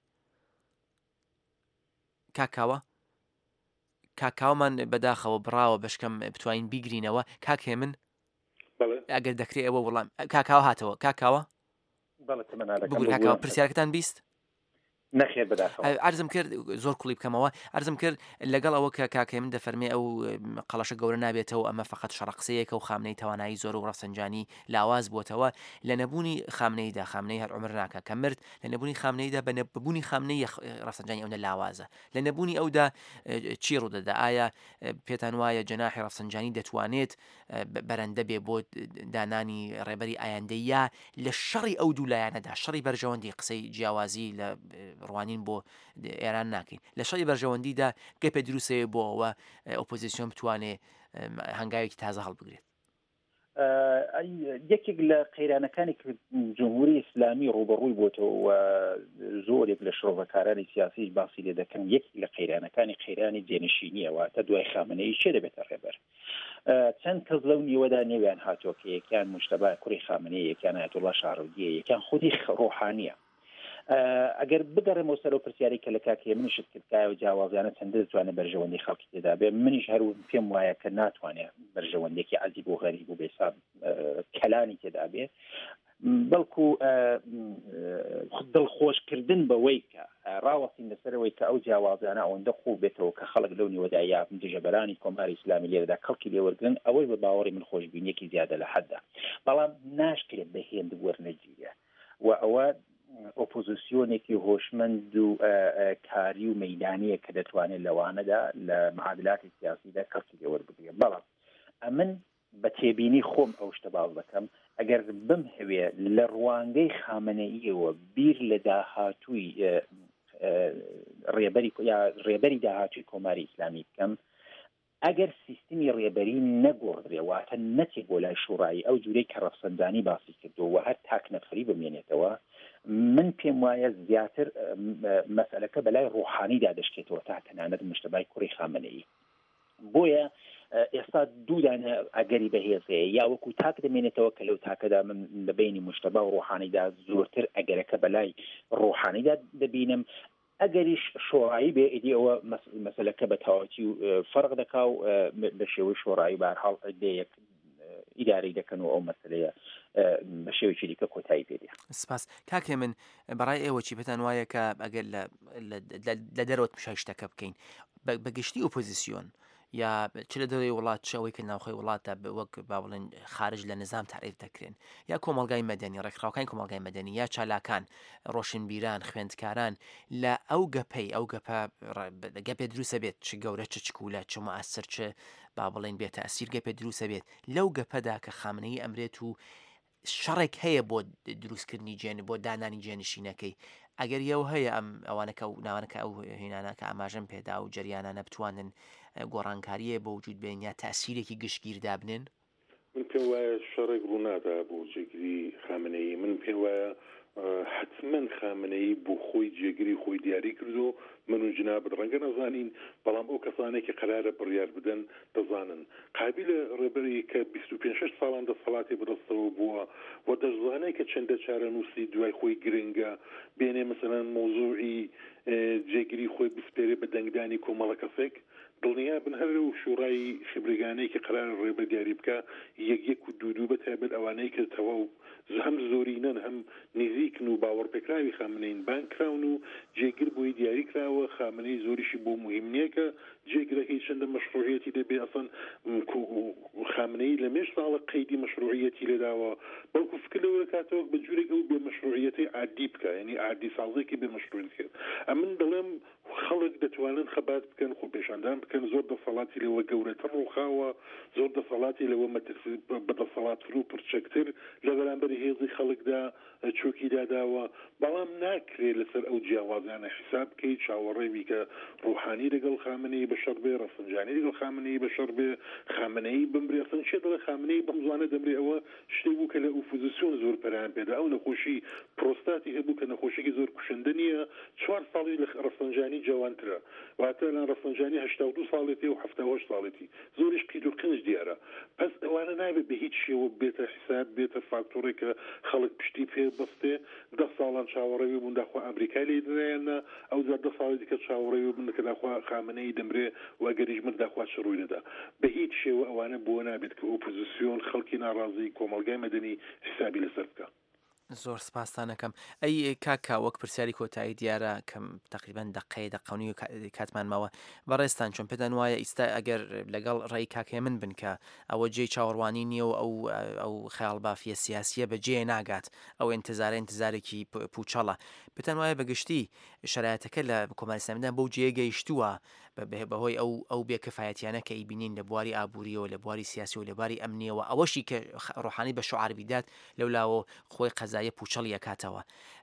N: کاکاومان بەداخەوە بڕاوە بەشکەم بتوانین بیگرینەوە کاکێ من ئەگەر دەکرێت ئەوە وەڵام کاکاوە هاتەوە کاکاوە کاکاوە پرسیارەکەتان بیست
P: نەخێر بەداخەوە
N: ئەرزم کرد زۆر کوڵی بکەمەوە ئەرزم کرد لەگەڵ ئەوە کە کاکەی من دەفەرمێ ئەو قەڵەشە گەورە نابێتەوە ئەمە فقط شەڕەقسەیەکە و خامنەی توانایی زۆر و ڕەفسەنجانی لاواز بووتەوە لە نەبوونی خامنەیدا خامنەی هەر عمر ناکە کە مرد لە نەبوونی خامنەیدا بە نەبوونی خامنەی ڕەفسەنجانی ئەوە لاوازە لە نەبوونی ئەودا چی ڕوودەدا ئایا پێتان وایە جەناحی ڕەفسەنجانی دەتوانێت بەرەندە بێ بۆ دانانی ڕێبەری ئایندەی یا لە شەڕی ئەو دوو لایەنەدا شەڕی بەرژەوەندی قسەی جیاوازی لە ڕوانین بۆ ئێران ناکەین لە شەڕی بەرژەوەندیدا گە پێ دروستەیە بۆ ئەوە ئۆپۆزیسیۆن بتوانێت هەنگاوێکی تازە هەڵبگرێت
P: یەکێک لە قەیرانەکانی جمهوری ئیسلامی ڕوبەڕووی بۆتەوە زۆرێک لە شڕۆڤەکارانی سیاسیش باسی لێ دەکەن یەک لە قەیرانەکانی قەیرانی جێنشینیەوە تا دوای خامنەی چێ دەبێتە ڕێبەر چەند کەس لەو نیوەدا نێویان هاتووە کە یەکیان مجتەبا کوڕی خامنەیە یەکیان ئایەتوڵا شاڕەویە یەکیان خودی ڕۆحانیە ئەگەر بگەڕێمەوە سەر و پرسیاری کە لە کاکێ منیشت کردکایە و جیاوازیانە چەندە دەتوانێت بەرژەوەندی خەڵکی تێدا بێ منیش هەرو پێم وایە کە ناتوانێت بەرژەوەندێکی عەجیب و غەریب و بێساب کەلانی تێدا بێ بەڵکو دڵخۆشکردن بەوەی کە ڕاوەستین لەسەرەوەی کە ئەو جیاوازیانە ئەوەندە خوب بێتەوە کە خەڵک لەو نیوەدا یا دژەبەرانی کۆماری ئیسلامی لێرەدا کەڵکی لێوەرگن ئەوەی بە باوەڕی من خۆشببینیەکی زیادە لە حەددا بەڵام ناشکرێت بە هێند وەرنەگیرە و ئەوە ئۆپۆزیسیۆنێکی هۆشمەند و کاری و مەیدانەیە کە دەتوانێت لەوانەدا لە معادلاتی سیاسیدا کەڵکی لێوەربگرێت بەڵام ئەمن بە تێبینی خۆم ئەو شتە باڵ دەکەم ئەگەر بمهەوێ لە ڕوانگەی خامنەییەوە بیر لە داهاتووی ڕێبەری داهاتووی کۆماری ئیسلامی بکەم ئەگەر سیستمی ڕێبەری نەگۆڕدرێواتە نەچێت بۆ لای شوڕایی ئەو جورەی کە ڕەفسەنجانی باسی کردووە هەر تاک نەفری بمێنێتەوە من پێم وایە زیاتر مەسەلەکە بەلای ڕۆحانیدا دەشتێتەوە تا تەنانەت مجتەبای کوڕی خامنەیی بۆیە ئێستا دوودانە ئەگەری بەهێزەیە یا وەکو تاک دەمێنێتەوە کە لەو تاکەدا من لە بینی مجتەبا و ڕۆحانیدا زۆرتر ئەگەرەکە بەلای ڕۆحانیدا دەبینم ئەگەریش شۆڕایی بێ ئیدی ئەوە مەسەلەکە بە تەواوەتی و فەرق دەکا و بە شێوەی شۆڕایی بەهەرحاڵ ئیدارەی دەکەن و ئەو مەسەلەیە بە شێوەیەکی دیکە کۆتایی پێدێ.
N: سپاس کاکێ من بەڕای ئێوە چی پێتان وایە کە ئەگەر لە دەرەوەت مشایشتەکە بکەین بەگشتی ئۆپۆزیسیۆن یا چ لە دەوری وڵات چەوەی کە ناوخۆی وڵاتە وەک با بڵێن خارج لە نظام تعریف دەکرێن یا کۆمەڵگای مەدەنی ڕێکخراوەکانی کۆمەڵگای مەدەنی یا چالاکان ڕۆشنبیران خوێندکاران لە ئەو گەپەی ئەو گەپێ دروسە بێت چ گەورە چ چکولە چ مؤثر چ با بڵێن بێتە ئەسیر گەپێ دروسە بێت لەو گەپەدا کە خامنەی ئەمرێت و شەڕێک هەیە بۆ دروستکردنی جێن بۆ دانانی جێنشینەکەی ئەگەر یەو هەیە ئەم ئەوانەکە و ناوانەکە ئەو هێنانەکە ئاماژەم پێدا و جریانانە بتوانن گۆڕانکاریە بە وجود بێن یا تاسیرێکی گشتگیردا بنێن
O: من پێم وایە شەڕێک ڕوونادا بۆ جێگیری خامنەی من پێم وایە حتمما خامنەی بۆ خۆی جێگیری خۆی دیاری کردو من و جنابەت ڕەنگە نەزانین بەڵام ئەو کەسانێکی قەرارە بڕیار بدەن دەزانن قابلە ڕێبەری کە 25 ساڵان دەسەڵاتی بەدەستەوە بووە و دەزانێت کە چەندە چارە نووسی دوای خۆی گرنگە بێنێ مەسەلەن مۆزوعی جێگیری خۆی بسپێرێ بە دەنگدانی کۆمەڵە کەسێک دڵنیا بن هەر و شوڕایی خبرگانەی کە قەرار ڕێبە دیاری بکە یەک و دوو بە تایبەت ئەوانەی کە تەواو هەم زۆرینەن هەم نزیکن و باوەڕپێکراوی خامنەین بانکراون و جێگر بۆی دیاری کراوە خامنەی زۆریشی بۆ مهم نییە کە جێگرەکەی چەندە مەشروعیەتی دەبێ ئەسەن خامنەی لە مێش ساڵە قەیدی مەشروعیەتی لێداوە بەڵکو فکرەوە کاتەوە بە جوورێک ئەو بێ مەشروعیەتی عادی بکە یعنی عادی سازێکی بێ مەشروعیت کرد ئەمن دەڵێم خەڵک دەتوانن خەبات بکەن خۆ پێشاندان بکەن زۆر دەسەڵاتی لەوە گەورەتر ڕووخاوە زۆر دەسەڵاتی لەوە بەدەسەڵاتتر و پرچەکتر لە بەرامبەری هێزی خەڵکدا چۆکی داداوە بەڵام ناکرێت لەسەر ئەو جیاوازانە حساب بکەیت چاوەڕێوی کە ڕوحانی لەگەڵ خامنەی بەشەر بێ ڕەفسنجانی لەگەڵ خامنەی بەشەر بێ خامنەی بمبرێ ئەسەن چێ دەڵێ خامنەی بەمزوانە دەمرێ ئەوە شتێک بوو کە لە ئۆپۆزیسیۆن زۆر پەران پێدا ئەو نەخۆشی پرۆستاتی هەبوو کە نەخۆشیی زۆر کوشندە نییە 4 ساڵی لە ڕەفسنجانی جوانترە واتە لە ڕەفسنجانی 82 ساڵێتی و 78 ساڵێتی زۆریش قید و قنج دیارە پس ئەوانە نابێت بە هیچ شێوە بێتە حساب بێتە فاکتۆرێک کە خەڵک پشتی پێ بەستێ 10 ساڵان چاوەڕێوی بوون داخوا ئەمریکای لێ درایەنە ئەو 10 ساڵی دیکە چاوەڕێوی بوون کە داخوا خامنەی دەمرێ وەگەریش من داخوا چ ڕووی دەدا بە هیچ شێوە ئەوانە بۆ نابێت کە ئۆپۆزیسیۆن خەڵکی ناڕازی کۆمەڵگای مەدەنی حسابی لەسەر بکە
N: زۆر سپاسانەکەم ئەی کاکا وەک پرسیاری کۆتایی دیارە کەم تقریبان دقەیە دەقەونی و کاتمان ماوە بەڕێستان چۆن پێدان وایە ئیستا ئەگەر لەگەڵ ڕێی کاکێ من بنکە ئەوە جێ چاوەڕوانی نییە و ئەو خەیاڵ بافیە سیاسیە بەجێ ناگات ئەو انتزارێکی پوچەڵە پێتان وایە بەگشتی شرایەتەکە لە کۆماری ئیسلامیدا بەو جێ گەیشتووە بەهۆی ئەو بێکەفایەتیانە کە ئیبینین لە بواری ئابووریەوە لە بواری سیاسی و لە باری ئەمنیەوە ئەوەشی کە ڕۆحانی بە شعار بیدات لەولاوە خۆی قەزایە پوچەڵی یەکاتەوە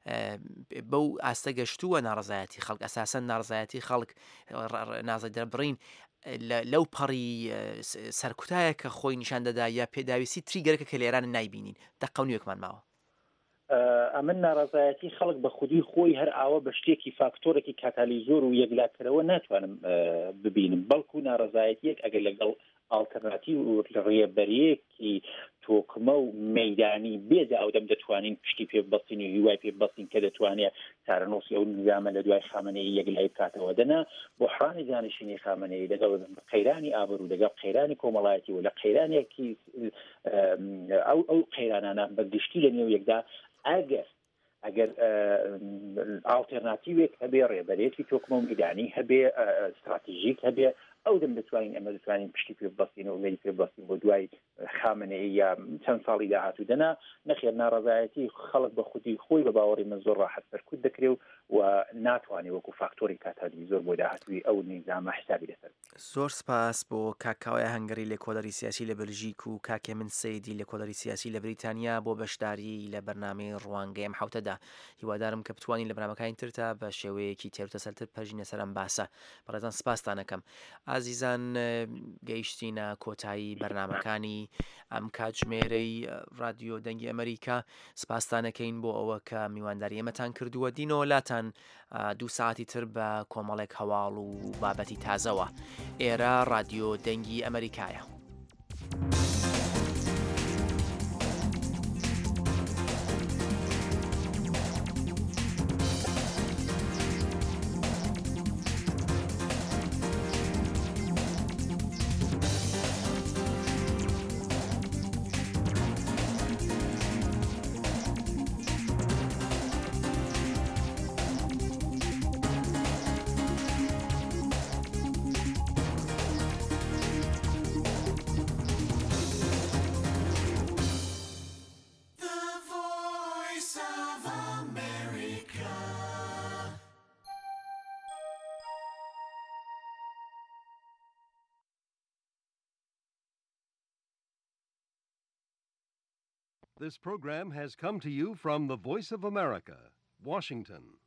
N: بەو ئاستە گەشتووە ناڕزایەتی خەڵک ئەساسەن ناڕزایەتی خەڵک نازە دەربڕین لەو پەڕی سەرکوتایە کە خۆی نیشان دەدا یا پێداویستی تریگەرەکە کە لێران نایبینین دەقەونیەکمان ماوە
P: ئەمن ناڕزایەتی خەڵک بە خودی خۆی هەر ئاوە بە شتێکی فاکتۆرێکی کاتالیزۆر و یەکلاکەرەوە ناتوانم ببینم بەڵکو ناڕزایەتیەک ئەگەر لەگەڵ ئالتەرناتیو و ڕێبەرەیەکی تۆکمە و مەیدانی بێدا ئەودەم دەتوانین پشتی پێ بەستین و هیوای پێ بەستین کە دەتوانێت چارەنووسی ئەو نظامە لە دوای خامنەی یەکلای بکاتەوە دەنا بۆحرانی دانیشتنی خامنەی لەگەڵ قەیرانی ئابڕوو لەگەڵ قەیرانی کۆمەڵایەتی و لە قەیرانێکی ئەو قەیرانانە بەگشتی لە نێو یەکدا ئەگەر ئالتەرناتیوێک هەبێ ڕێبەرێکی تۆکمە و میدانی هەبێ استراتیژیک هەبێ ئەو دەم دەتوانین ئەمە دەتوانین پشتی پێ بەستین و لەی پێ بەستین بۆ دوای خامنەی یا چەند ساڵی داهاتوو دەنا نەخێر ناڕزایەتی خەڵک بە خودی خۆی بە باوەڕی من زۆر ڕاحەت سەرکوت دەکرێ و ناتوانێت وەکو فاکتۆری کاتالی زۆر بۆ داهاتووی ئەو نیزامە حسابی لەسەر
N: زۆر سپاس بۆ کاکاوای هەنگەری لە کۆلەری سیاسی لە بلژیک و کاکێ من سەیدی لە کۆلەری سیاسی لە بریتانیا بۆ بەشداری لە بەرنامەی ڕوانگەی ئەم حوتەدا هیوادارم کە بتوانین لە بەرنامەکانی ترتا بە شێوەیەکی تێروتەسەلتر پەرژینە سەر ئەم باسە بەڕێزان سپاستانەکەم ئازیزان گەیشتینە کۆتایی بەرنامەکانی ئەم کاتژمێرەی رادیۆ دەنگی ئەمریکا سپاستانەکەین بۆ ئەوە کە میوانداری ئێمەتان کردووە دینەوە لاتان 2 ساعتی تر بە کۆمەڵێک هەواڵ و بابەتی تازەوە ئێرە رادیۆ دەنگی ئەمریکایە.
Q: of America.
R: This program has come to you from the Voice of America, Washington.